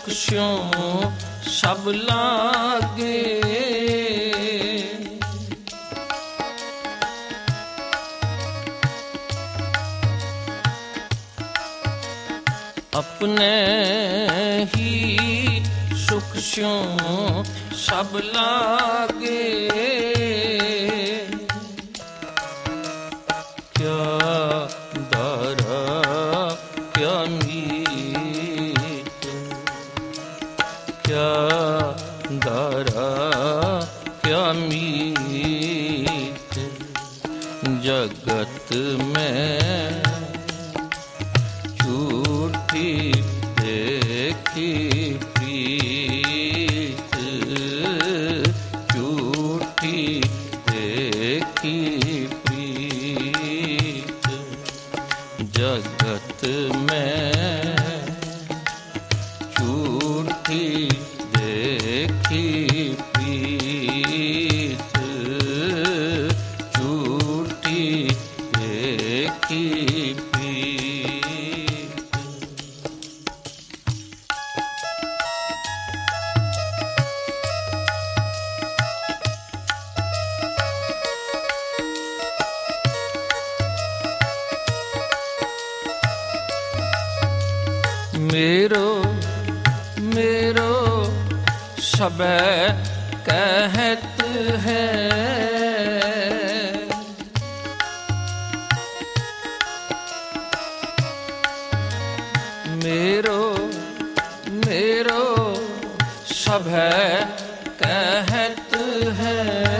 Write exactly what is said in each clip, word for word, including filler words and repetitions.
सुख स्यों सब लागे। अपने ही सुख स्यों सब लागे। क्या दारा क्या मीत, क्या दारा क्या मीत, जगत में झूठी देखी प्रीत, झूठी देखी प्रीत, जगत में झूठी देखी प्रीत, झूठी देखी प्रीत। मेरो मेरो सबे कहत है, मेरो मेरो सबे कहत है।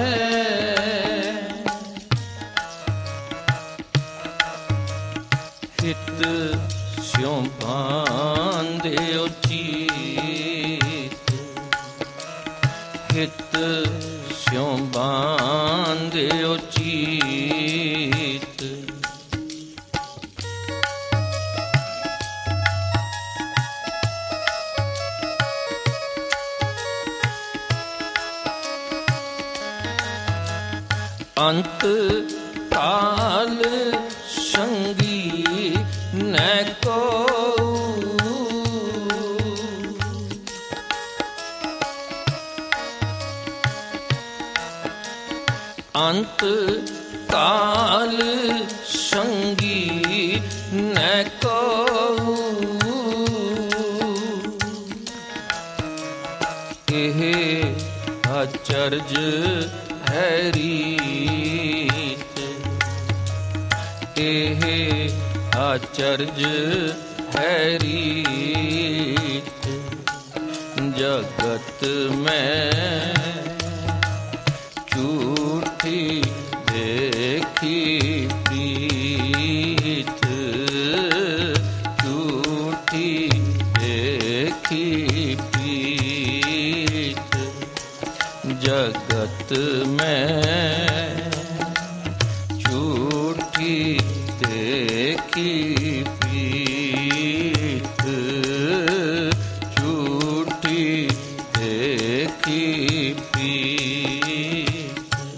हित स्यों बांध्यो चीत, हित स्यों बांध्यो चीत, अंत काल संगी न को, अंत काल संगी न को, एह अचरज है रीत, एह अचरज है रीत, जगत में झूठी देखी प्रीत, झूठी देखी प्रीत, जगत में झूठी देखी प्रीत, झूठी देखी प्रीत।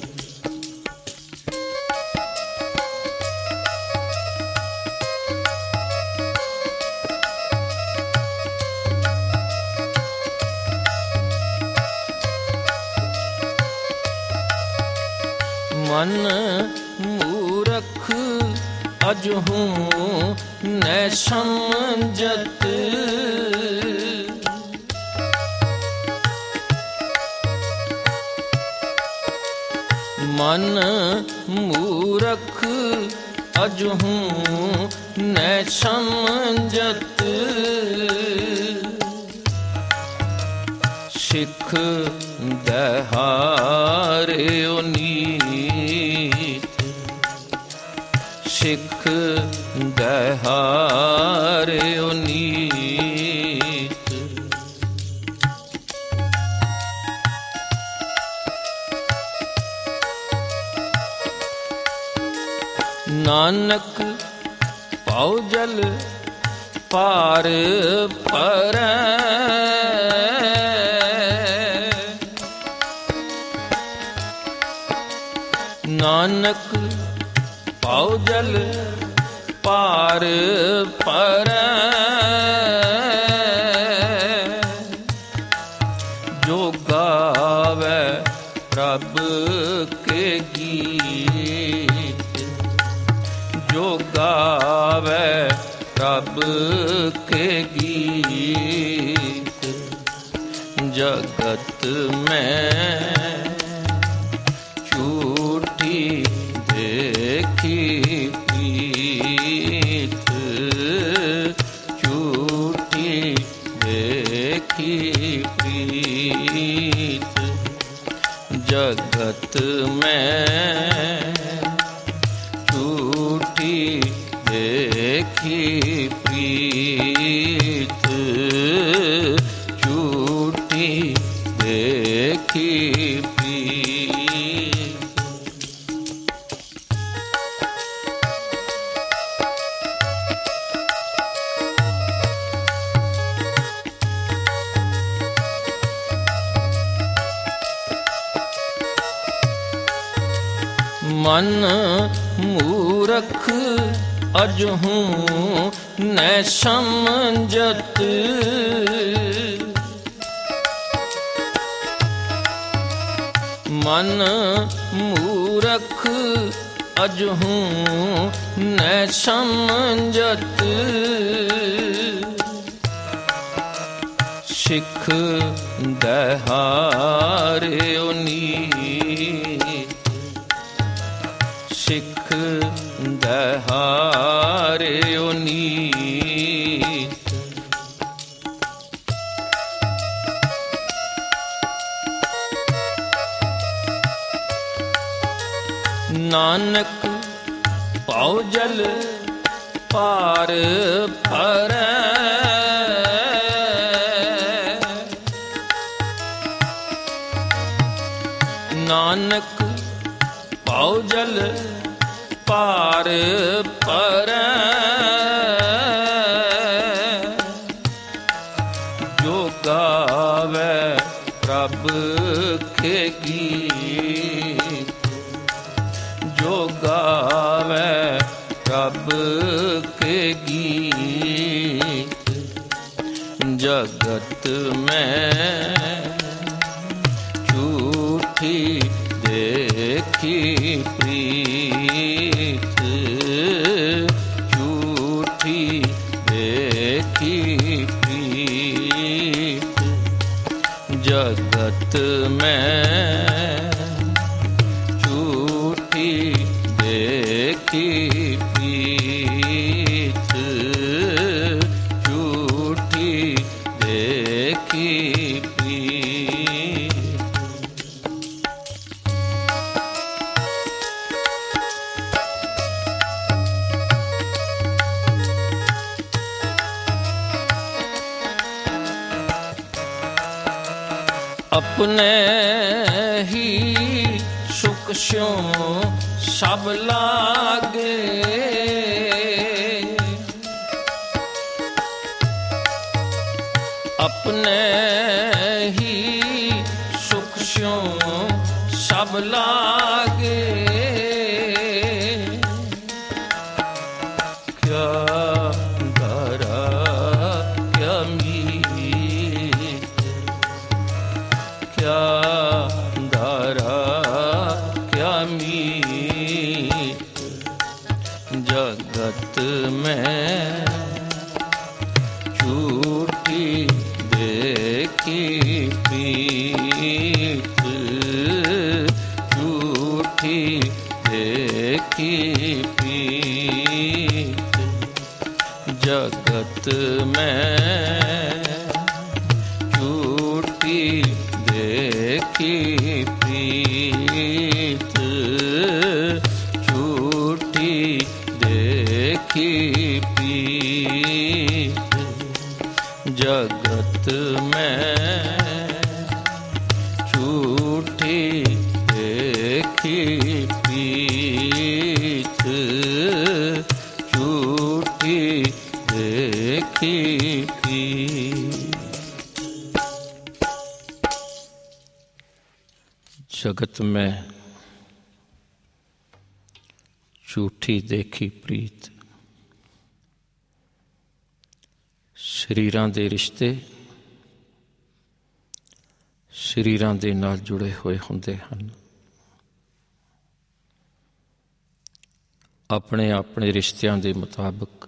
मन मूरख अजहूं न समझत, मन मूरख अजहूं न समझत, सिख दहार्यो नीत, सिख दहार्यो नीत, नानक पाओ जल पार परै, नानक पाओ जल पार परै, प्रभ के गीत, जो गावे प्रभ के गीत, जगत में झूठी देखी प्रीत, झूठी देखी प्रीत, जगत में झूठी देखी प्रीत, झूठी देखी प्रीत। मन मूरख अजहूं न समझत, मन मूरख अजहूं न समझत, सिख दहारियो नीत, सिख दहारियो नीत, नानक पाओ जल पार परै, नानक पाओ जल पार परै, जो गावे प्रभ के गीत, जो गावे प्रभ के गीत, जगत में झूठी देखी प्रीत, झूठी देखी प्रीत, जगत में झूठी देखी प्रीत, झूठी देखी प्रीत। अपने ही सुख स्यों सब लागे, अपने ही सुख स्यों सब लागे, क्या धरा क्या मीत, क्या धरा क्या मीत, जगत में झूठी देखी प्रीत, झूठी देखी प्रीत, जगत में झूठी देखी प्रीत, झूठी देखी प्रीत, जगत में झूठी देखी प्रीत, झूठी देखी प्रीत। जगत में झूठी देखी प्रीत, शरीरां दे रिश्ते ਸਰੀਰਾਂ ਦੇ ਨਾਲ ਜੁੜੇ ਹੋਏ ਹੁੰਦੇ ਹਨ। ਆਪਣੇ ਆਪਣੇ ਰਿਸ਼ਤਿਆਂ ਦੇ ਮੁਤਾਬਕ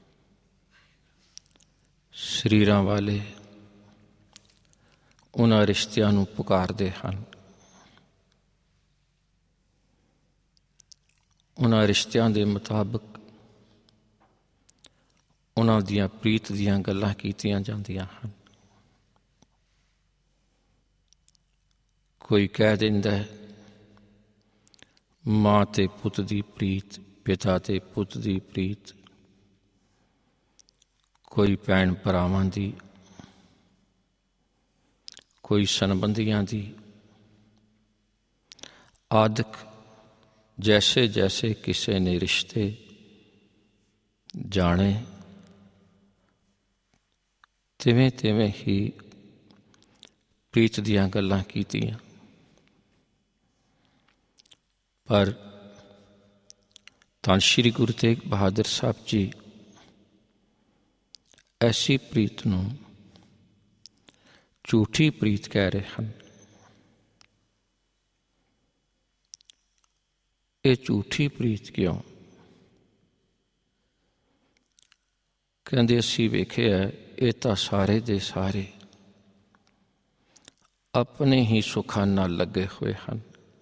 ਸਰੀਰਾਂ ਵਾਲੇ ਉਹਨਾਂ ਰਿਸ਼ਤਿਆਂ ਨੂੰ ਪੁਕਾਰਦੇ ਹਨ। ਉਹਨਾਂ ਰਿਸ਼ਤਿਆਂ ਦੇ ਮੁਤਾਬਕ ਉਹਨਾਂ ਦੀਆਂ ਪ੍ਰੀਤ ਦੀਆਂ ਗੱਲਾਂ ਕੀਤੀਆਂ ਜਾਂਦੀਆਂ ਹਨ। ਕੋਈ ਕਹਿ ਦਿੰਦਾ ਹੈ ਮਾਂ ਤੇ ਪੁੱਤ ਦੀ ਪ੍ਰੀਤ, ਪਿਤਾ ਤੇ ਪੁੱਤ ਦੀ ਪ੍ਰੀਤ, ਕੋਈ ਭੈਣ ਭਰਾਵਾਂ ਦੀ, ਕੋਈ ਸੰਬੰਧੀਆਂ ਦੀ ਆਦਿਕ। ਜੈਸੇ ਜੈਸੇ ਕਿਸੇ ਨੇ ਰਿਸ਼ਤੇ ਜਾਣੇ ਤਿਵੇਂ ਤਿਵੇਂ ਹੀ ਪ੍ਰੀਤ ਦੀਆਂ ਗੱਲਾਂ ਕੀਤੀਆਂ। ਪਰ ਧੰਨ ਸ਼੍ਰੀ ਗੁਰੂ ਤੇਗ ਬਹਾਦਰ ਸਾਹਿਬ ਜੀ ਐਸੀ ਪ੍ਰੀਤ ਨੂੰ ਝੂਠੀ ਪ੍ਰੀਤ ਕਹਿ ਰਹੇ ਹਨ। ਇਹ ਝੂਠੀ ਪ੍ਰੀਤ ਕਿਉਂ? ਕਹਿੰਦੇ ਅਸੀਂ ਵੇਖਿਆ ਇਹ ਤਾਂ ਸਾਰੇ ਦੇ ਸਾਰੇ ਆਪਣੇ ਹੀ ਸੁੱਖਾਂ ਨਾਲ ਲੱਗੇ ਹੋਏ ਹਨ।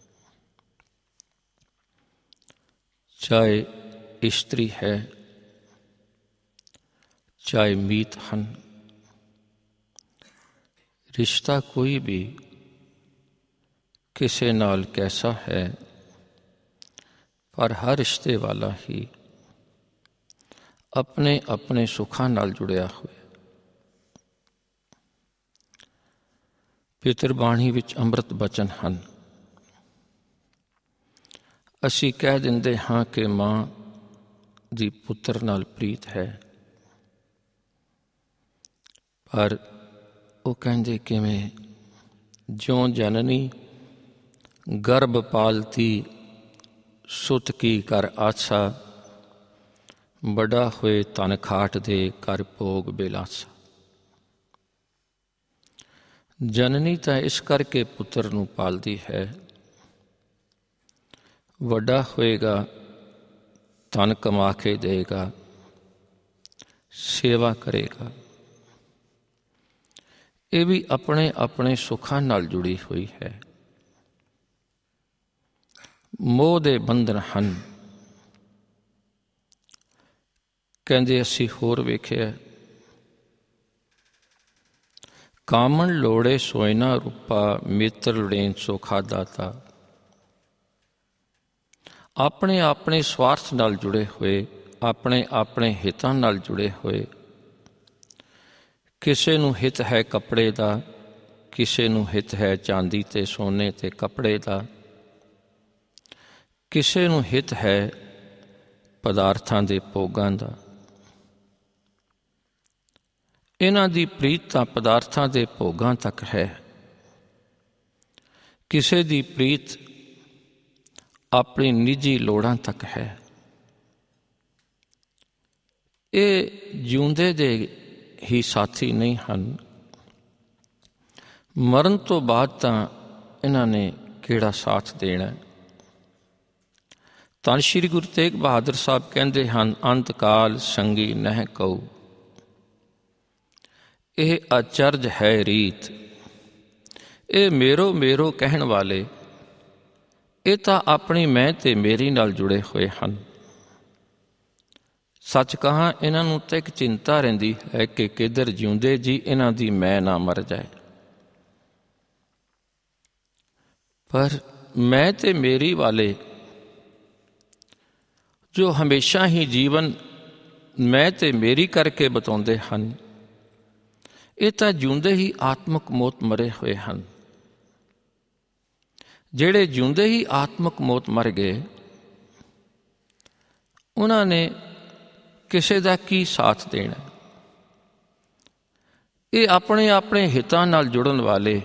ਚਾਹੇ ਇਸਤਰੀ ਹੈ, ਚਾਹੇ ਮੀਤ ਹਨ, ਰਿਸ਼ਤਾ ਕੋਈ ਵੀ ਕਿਸੇ ਨਾਲ ਕੈਸਾ ਹੈ, ਪਰ ਹਰ ਰਿਸ਼ਤੇ ਵਾਲਾ ਹੀ ਆਪਣੇ ਆਪਣੇ ਸੁੱਖਾਂ ਨਾਲ ਜੁੜਿਆ ਹੋਇਆ। ਪਿਤਰ ਬਾਣੀ ਵਿੱਚ ਅੰਮ੍ਰਿਤ ਬਚਨ ਹਨ। ਅਸੀਂ ਕਹਿ ਦਿੰਦੇ ਹਾਂ ਕਿ ਮਾਂ ਦੀ ਪੁੱਤਰ ਨਾਲ ਪ੍ਰੀਤ ਹੈ, ਪਰ ਉਹ ਕਹਿੰਦੇ ਕਿਵੇਂ? ਜਿਉਂ ਜਨਨੀ ਗਰਭ ਪਾਲਤੀ ਸੁਤ ਕੀ ਕਰ ਆਸਾ, ਵੱਡਾ ਹੋਏ ਧਨ ਖਾਟ ਦੇ ਕਰ ਭੋਗ ਬਿਲਾਸਾ। ਜਨਨੀ ਤਾਂ ਇਸ ਕਰਕੇ ਪੁੱਤਰ ਨੂੰ ਪਾਲਦੀ ਹੈ, ਵੱਡਾ ਹੋਏਗਾ ਧਨ ਕਮਾ ਕੇ ਦੇਗਾ, ਸੇਵਾ ਕਰੇਗਾ। ਇਹ ਵੀ ਆਪਣੇ ਆਪਣੇ ਸੁੱਖਾਂ ਨਾਲ ਜੁੜੀ ਹੋਈ ਹੈ। ਮੋਹ ਦੇ ਬੰਧਨ ਹਨ। ਕਹਿੰਦੇ ਅਸੀਂ ਹੋਰ ਵੇਖਿਆ, ਕਾਮਣ ਲੋੜੇ ਸੋਇਨਾ ਰੂਪਾ, ਮਿੱਤਰ ਲੜੇਨ ਸੋ ਖਾਦਾ ਤਾ। ਆਪਣੇ ਆਪਣੇ ਸਵਾਰਥ ਨਾਲ ਜੁੜੇ ਹੋਏ, ਆਪਣੇ ਆਪਣੇ ਹਿੱਤਾਂ ਨਾਲ ਜੁੜੇ ਹੋਏ। ਕਿਸੇ ਨੂੰ ਹਿੱਤ ਹੈ ਕੱਪੜੇ ਦਾ, ਕਿਸੇ ਨੂੰ ਹਿੱਤ ਹੈ ਚਾਂਦੀ ਤੇ ਸੋਨੇ ਤੇ ਕੱਪੜੇ ਦਾ, ਕਿਸੇ ਨੂੰ ਹਿੱਤ ਹੈ ਪਦਾਰਥਾਂ ਦੇ ਭੋਗਾਂ ਦਾ। ਇਹਨਾਂ ਦੀ ਪ੍ਰੀਤ ਤਾਂ ਪਦਾਰਥਾਂ ਦੇ ਭੋਗਾਂ ਤੱਕ ਹੈ। ਕਿਸੇ ਦੀ ਪ੍ਰੀਤ ਆਪਣੀ ਨਿੱਜੀ ਲੋੜਾਂ ਤੱਕ ਹੈ। ਇਹ ਜਿਉਂਦੇ ਦੇ ਹੀ ਸਾਥੀ ਨਹੀਂ ਹਨ, ਮਰਨ ਤੋਂ ਬਾਅਦ ਤਾਂ ਇਹਨਾਂ ਨੇ ਕਿਹੜਾ ਸਾਥ ਦੇਣਾ? ਧੰਨ ਸ਼੍ਰੀ ਗੁਰੂ ਤੇਗ ਬਹਾਦਰ ਸਾਹਿਬ ਕਹਿੰਦੇ ਹਨ, ਅੰਤ ਕਾਲ ਸੰਗੀ ਨਹਿ ਕਉ। ਇਹ ਅਚਰਜ ਹੈ ਰੀਤ। ਇਹ ਮੇਰੋ ਮੇਰੋ ਕਹਿਣ ਵਾਲੇ, ਇਹ ਤਾਂ ਆਪਣੀ ਮੈਂ ਤੇ ਮੇਰੀ ਨਾਲ ਜੁੜੇ ਹੋਏ ਹਨ। ਸੱਚ ਕਹਾਂ ਇਹਨਾਂ ਨੂੰ ਤਾਂ ਇੱਕ ਚਿੰਤਾ ਰਹਿੰਦੀ ਹੈ ਕਿ ਕਿੱਧਰ ਜਿਉਂਦੇ ਜੀ ਇਹਨਾਂ ਦੀ ਮੈਂ ਨਾ ਮਰ ਜਾਏ। ਪਰ ਮੈਂ ਤੇ ਮੇਰੀ ਵਾਲੇ ਜੋ ਹਮੇਸ਼ਾ ਹੀ ਜੀਵਨ ਮੈਂ ਤੇ ਮੇਰੀ ਕਰਕੇ ਬਤਾਉਂਦੇ ਹਨ, ਇਹ ਤਾਂ ਜਿਉਂਦੇ ਹੀ ਆਤਮਕ ਮੌਤ ਮਰੇ ਹੋਏ ਹਨ। ਜਿਹੜੇ ਜਿਉਂਦੇ ਹੀ ਆਤਮਕ ਮੌਤ ਮਰ ਗਏ, ਉਹਨਾਂ ਨੇ ਕਿਸੇ ਦਾ ਕੀ ਸਾਥ ਦੇਣਾ? ਇਹ ਆਪਣੇ ਆਪਣੇ ਹਿੱਤਾਂ ਨਾਲ ਜੁੜਨ ਵਾਲੇ,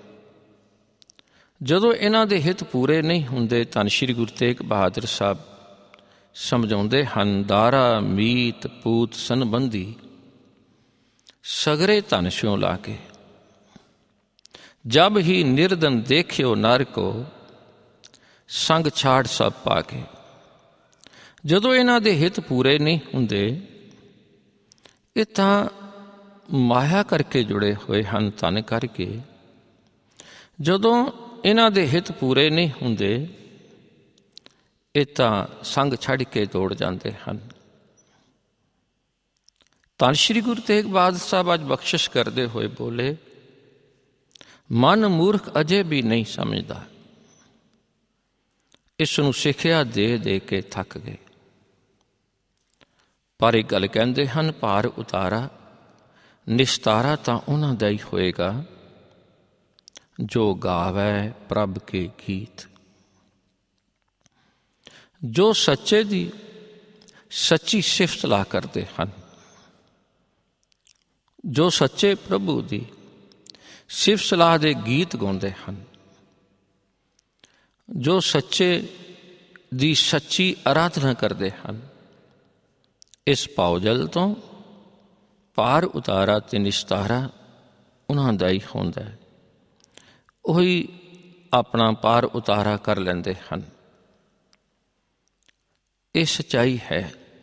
ਜਦੋਂ ਇਹਨਾਂ ਦੇ ਹਿੱਤ ਪੂਰੇ ਨਹੀਂ ਹੁੰਦੇ, ਧੰਨ ਸ਼੍ਰੀ ਗੁਰੂ ਤੇਗ ਬਹਾਦਰ ਸਾਹਿਬ ਸਮਝਾਉਂਦੇ ਹਨ, ਦਾਰਾ ਮੀਤ ਪੂਤ ਸੰਬੰਧੀ ਸਗਰੇ ਧਨ ਸਿਉ ਲਾ ਕੇ। जब ही निर्धन देखियो नर को, संग छाड़ सब पाके। ਜਦੋਂ ਇਹਨਾਂ ਦੇ ਹਿੱਤ ਪੂਰੇ ਨਹੀਂ ਹੁੰਦੇ, ਇਹ ਤਾਂ ਮਾਇਆ ਕਰਕੇ ਜੁੜੇ ਹੋਏ ਹਨ ਧਨ ਕਰਕੇ। ਜਦੋਂ ਇਹਨਾਂ ਦੇ ਹਿੱਤ ਪੂਰੇ ਨਹੀਂ ਹੁੰਦੇ, ਇਹ ਤਾਂ ਸੰਗ ਛੱਡ ਕੇ ਦੌੜ ਜਾਂਦੇ ਹਨ। ਧੰਨ ਸ਼੍ਰੀ ਗੁਰੂ ਤੇਗ ਬਹਾਦਰ ਸਾਹਿਬ ਅੱਜ ਬਖਸ਼ਿਸ਼ ਕਰਦੇ ਹੋਏ ਬੋਲੇ, ਮਨ ਮੂਰਖ ਅਜੇ ਵੀ ਨਹੀਂ ਸਮਝਦਾ, ਇਸ ਨੂੰ ਸਿੱਖਿਆ ਦੇ ਦੇ ਕੇ ਥੱਕ ਗਏ। ਪਰ ਇੱਕ ਗੱਲ ਕਹਿੰਦੇ ਹਨ, ਭਾਰ ਉਤਾਰਾ ਨਿਸਤਾਰਾ ਤਾਂ ਉਹਨਾਂ ਦਾ ਹੀ ਹੋਏਗਾ ਜੋ ਗਾਵੈ ਪ੍ਰਭ ਕੇ ਗੀਤ। ਜੋ ਸੱਚੇ ਦੀ ਸੱਚੀ ਸਿਫਤ ਸਲਾਹ ਕਰਦੇ ਹਨ, ਜੋ ਸੱਚੇ ਪ੍ਰਭੂ ਦੀ ਸਿਫਤ ਸਲਾਹ ਦੇ ਗੀਤ ਗਾਉਂਦੇ ਹਨ, ਜੋ ਸੱਚੇ ਦੀ ਸੱਚੀ ਅਰਾਧਨਾ ਕਰਦੇ ਹਨ, ਇਸ ਭਾਉਜਲ ਤੋਂ ਭਾਰ ਉਤਾਰਾ ਤੇ ਨਿਸਤਾਰਾ ਉਹਨਾਂ ਦਾ ਹੀ ਹੁੰਦਾ ਹੈ। ਉਹੀ ਆਪਣਾ ਭਾਰ ਉਤਾਰਾ ਕਰ ਲੈਂਦੇ ਹਨ। ਇਹ ਸੱਚਾਈ ਹੈ।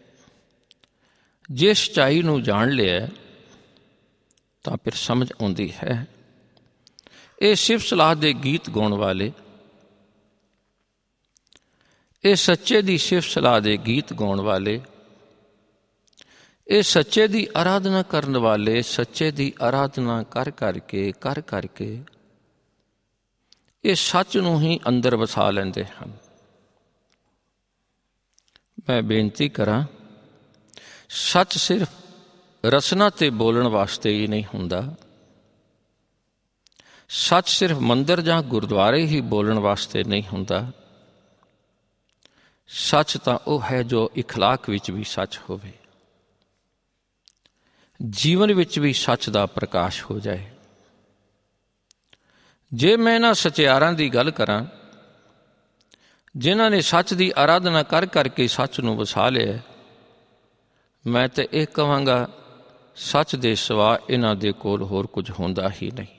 ਜੇ ਸੱਚਾਈ ਨੂੰ ਜਾਣ ਲਿਆ ਤਾਂ ਫਿਰ ਸਮਝ ਆਉਂਦੀ ਹੈ। ਇਹ ਸਿਫਤ ਸਲਾਹ ਦੇ ਗੀਤ ਗਾਉਣ ਵਾਲੇ, ਇਹ ਸੱਚੇ ਦੀ ਸਿਫਤ ਸਲਾਹ ਦੇ ਗੀਤ ਗਾਉਣ ਵਾਲੇ, ਇਹ ਸੱਚੇ ਦੀ ਆਰਾਧਨਾ ਕਰਨ ਵਾਲੇ, ਸੱਚੇ ਦੀ ਆਰਾਧਨਾ ਕਰ ਕਰਕੇ ਕਰ ਕਰਕੇ ਇਹ ਸੱਚ ਨੂੰ ਹੀ ਅੰਦਰ ਵਸਾ ਲੈਂਦੇ ਹਨ। ਮੈਂ ਬੇਨਤੀ ਕਰਾਂ, ਸੱਚ ਸਿਰਫ ਰਸਨਾ ਤੇ ਬੋਲਣ ਵਾਸਤੇ ਹੀ ਨਹੀਂ ਹੁੰਦਾ। ਸੱਚ ਸਿਰਫ ਮੰਦਰ ਜਾਂ ਗੁਰਦੁਆਰੇ ਹੀ ਬੋਲਣ ਵਾਸਤੇ ਨਹੀਂ ਹੁੰਦਾ। ਸੱਚ ਤਾਂ ਉਹ ਹੈ ਜੋ ਇਖਲਾਕ ਵਿੱਚ ਵੀ ਸੱਚ ਹੋਵੇ, ਜੀਵਨ ਵਿੱਚ ਵੀ ਸੱਚ ਦਾ ਪ੍ਰਕਾਸ਼ ਹੋ ਜਾਏ। ਜੇ ਮੈਂ ਇਹਨਾਂ ਸਚਿਆਰਾਂ ਦੀ ਗੱਲ ਕਰਾਂ ਜਿਨ੍ਹਾਂ ਨੇ ਸੱਚ ਦੀ ਆਰਾਧਨਾ ਕਰ ਕਰਕੇ ਸੱਚ ਨੂੰ ਵਸਾ ਲਿਆ, ਮੈਂ ਤਾਂ ਇਹ ਕਹਾਂਗਾ, ਸੱਚ ਦੇ ਸਿਵਾ ਇਹਨਾਂ ਦੇ ਕੋਲ ਹੋਰ ਕੁਝ ਹੁੰਦਾ ਹੀ ਨਹੀਂ।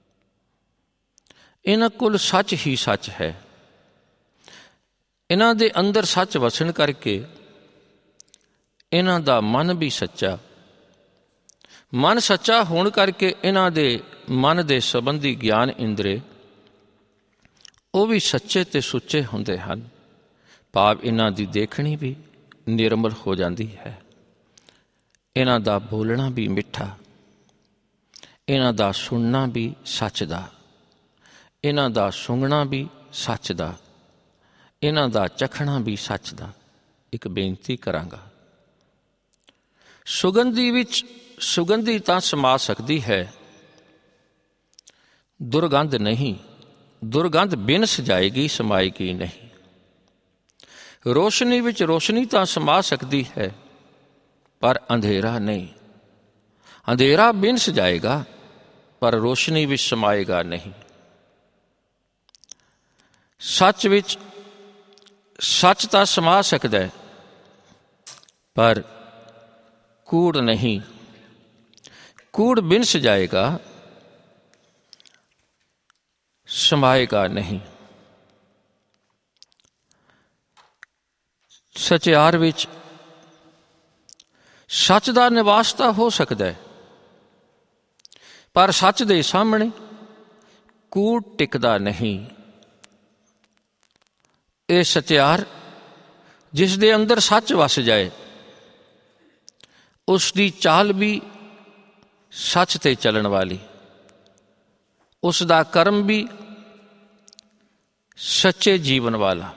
ਇਹਨਾਂ ਕੋਲ ਸੱਚ ਹੀ ਸੱਚ ਹੈ। ਇਹਨਾਂ ਦੇ ਅੰਦਰ ਸੱਚ ਵਸਣ ਕਰਕੇ ਇਹਨਾਂ ਦਾ ਮਨ ਵੀ ਸੱਚਾ, ਮਨ ਸੱਚਾ ਹੋਣ ਕਰਕੇ ਇਹਨਾਂ ਦੇ ਮਨ ਦੇ ਸੰਬੰਧੀ ਗਿਆਨ ਇੰਦਰੇ ਉਹ ਵੀ ਸੱਚੇ ਤੇ ਸੁੱਚੇ ਹੁੰਦੇ ਹਨ। ਭਾਵ ਇਹਨਾਂ ਦੀ ਦੇਖਣੀ ਵੀ ਨਿਰਮਲ ਹੋ ਜਾਂਦੀ ਹੈ। ਇਹਨਾਂ ਦਾ ਬੋਲਣਾ ਵੀ ਮਿੱਠਾ, ਇਹਨਾਂ ਦਾ ਸੁਣਨਾ ਵੀ ਸੱਚ ਦਾ, ਇਹਨਾਂ ਦਾ ਸੁੰਘਣਾ ਵੀ ਸੱਚ ਦਾ, ਇਹਨਾਂ ਦਾ ਚਖਣਾ ਵੀ ਸੱਚ ਦਾ। ਇੱਕ ਬੇਨਤੀ ਕਰਾਂਗਾ, ਸੁਗੰਧੀ ਵਿੱਚ ਸੁਗੰਧੀ ਤਾਂ ਸਮਾ ਸਕਦੀ ਹੈ, ਦੁਰਗੰਧ ਨਹੀਂ। ਦੁਰਗੰਧ ਬਿਨ ਸਜਾਏਗੀ ਸਮਾਏਗੀ ਨਹੀਂ। ਰੋਸ਼ਨੀ ਵਿੱਚ ਰੋਸ਼ਨੀ ਤਾਂ ਸਮਾ ਸਕਦੀ ਹੈ, ਪਰ ਅੰਧੇਰਾ ਨਹੀਂ। ਅੰਧੇਰਾ ਬਿਨ ਸਜਾਏਗਾ, ਪਰ ਰੋਸ਼ਨੀ ਵਿੱਚ ਸਮਾਏਗਾ ਨਹੀਂ। ਸੱਚ ਵਿੱਚ ਸੱਚ ਤਾਂ ਸਮਾ ਸਕਦਾ ਹੈ, ਪਰ ਕੂੜ ਨਹੀਂ। ਕੂੜ ਬਿਨ ਸਜਾਏਗਾ ਸਮਾਏਗਾ ਨਹੀਂ। ਸਚਿਆਰ ਵਿੱਚ ਸੱਚ ਦਾ ਨਿਵਾਸ ਤਾਂ ਹੋ ਸਕਦਾ ਹੈ, ਪਰ ਸੱਚ ਦੇ ਸਾਹਮਣੇ ਕੂੜ ਟਿਕਦਾ ਨਹੀਂ। ਇਹ ਸਚਿਆਰ ਜਿਸ ਦੇ ਅੰਦਰ ਸੱਚ ਵਸ ਜਾਏ, ਉਸ ਦੀ ਚਾਲ ਵੀ ਸੱਚ ਤੇ ਚੱਲਣ ਵਾਲੀ, ਉਸ ਦਾ ਕਰਮ ਵੀ ਸੱਚੇ ਜੀਵਨ ਵਾਲਾ।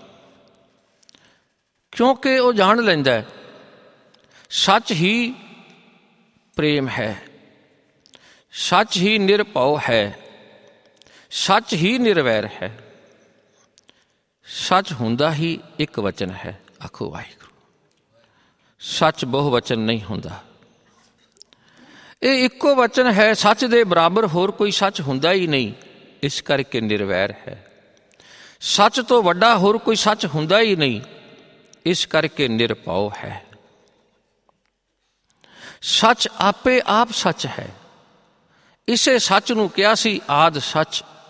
ਕਿਉਂਕਿ ਉਹ ਜਾਣ ਲੈਂਦਾ ਹੈ ਸੱਚ ਹੀ ਪ੍ਰੇਮ ਹੈ, ਸੱਚ ਹੀ ਨਿਰਭਉ ਹੈ, ਸੱਚ ਹੀ ਨਿਰਵੈਰ ਹੈ। ਸੱਚ ਹੁੰਦਾ ਹੀ ਇੱਕ ਵਚਨ ਹੈ। ਆਖੋ ਵਾਹਿਗੁਰੂ। ਸੱਚ ਬਹੁ ਵਚਨ ਨਹੀਂ ਹੁੰਦਾ। ਇਹ ਇੱਕੋ ਵਚਨ ਹੈ। ਸੱਚ ਦੇ ਬਰਾਬਰ ਹੋਰ ਕੋਈ ਸੱਚ ਹੁੰਦਾ ਹੀ ਨਹੀਂ, ਇਸ ਕਰਕੇ ਨਿਰਵੈਰ ਹੈ। ਸੱਚ ਤੋਂ ਵੱਡਾ ਹੋਰ ਕੋਈ ਸੱਚ ਹੁੰਦਾ ਹੀ ਨਹੀਂ, ਇਸ ਕਰਕੇ ਨਿਰਭਉ ਹੈ। ਸੱਚ ਆਪੇ ਆਪ ਸੱਚ ਹੈ। ਇਸੇ ਸੱਚ ਨੂੰ ਕਿਹਾ ਸੀ ਆਦਿ ਸੱਚ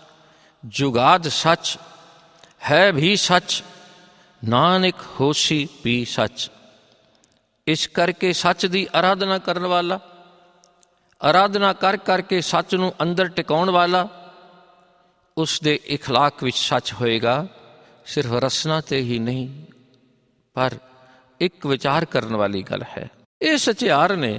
जुगाद सच है भी सच, नानक होसी भी सच। इस करके सच की आराधना करने वाला, आराधना कर करके सच नूं अंदर टिकाउण वाला, उस दे इखलाक विच सच होएगा। सिर्फ रसना ते ही नहीं, पर एक विचार करने वाली गल है। ये सचियार ने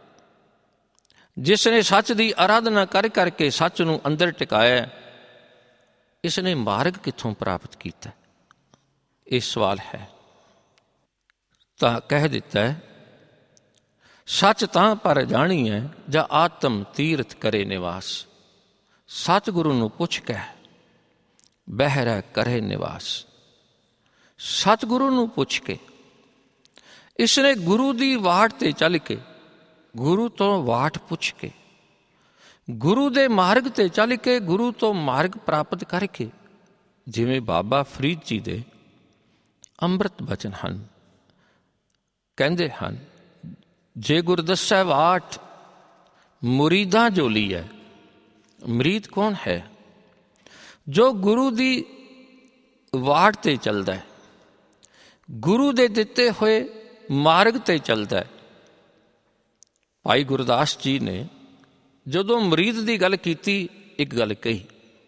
जिसने सच की आराधना कर करके सच नूं अंदर टिकाया, इसने मार्ग कित्थों प्राप्त किया? ये सवाल है। तां कह दिता है, सच तां पर जानी है जा आत्म तीर्थ करे निवास। सतगुरु नूं पुछ के बहरा करे निवास। सतगुरु नूं पुछ के, इसने गुरु दी वाट ते चल के, गुरु तो वाट पुछ के, गुरु दे मार्ग ते चल के, गुरु तो मार्ग प्राप्त करके, जिवें बाबा फरीद जी दे ਅੰਮ੍ਰਿਤ ਬਚਨ ਹਨ। ਕਹਿੰਦੇ ਹਨ, ਜੇ ਗੁਰ ਦੱਸੈ ਵਾਟ ਮੁਰੀਦਾਂ ਜੋਲੀ ਹੈ। ਮੁਰੀਦ ਕੌਣ ਹੈ? ਜੋ ਗੁਰੂ ਦੀ ਵਾਟ ਤੇ ਚੱਲਦਾ ਹੈ, ਗੁਰੂ ਦੇ ਦਿੱਤੇ ਹੋਏ ਮਾਰਗ ਤੇ ਚੱਲਦਾ ਹੈ। ਭਾਈ ਗੁਰਦਾਸ ਜੀ ਨੇ ਜਦੋਂ ਮੁਰੀਦ ਦੀ ਗੱਲ ਕੀਤੀ, ਇੱਕ ਗੱਲ ਕਹੀ,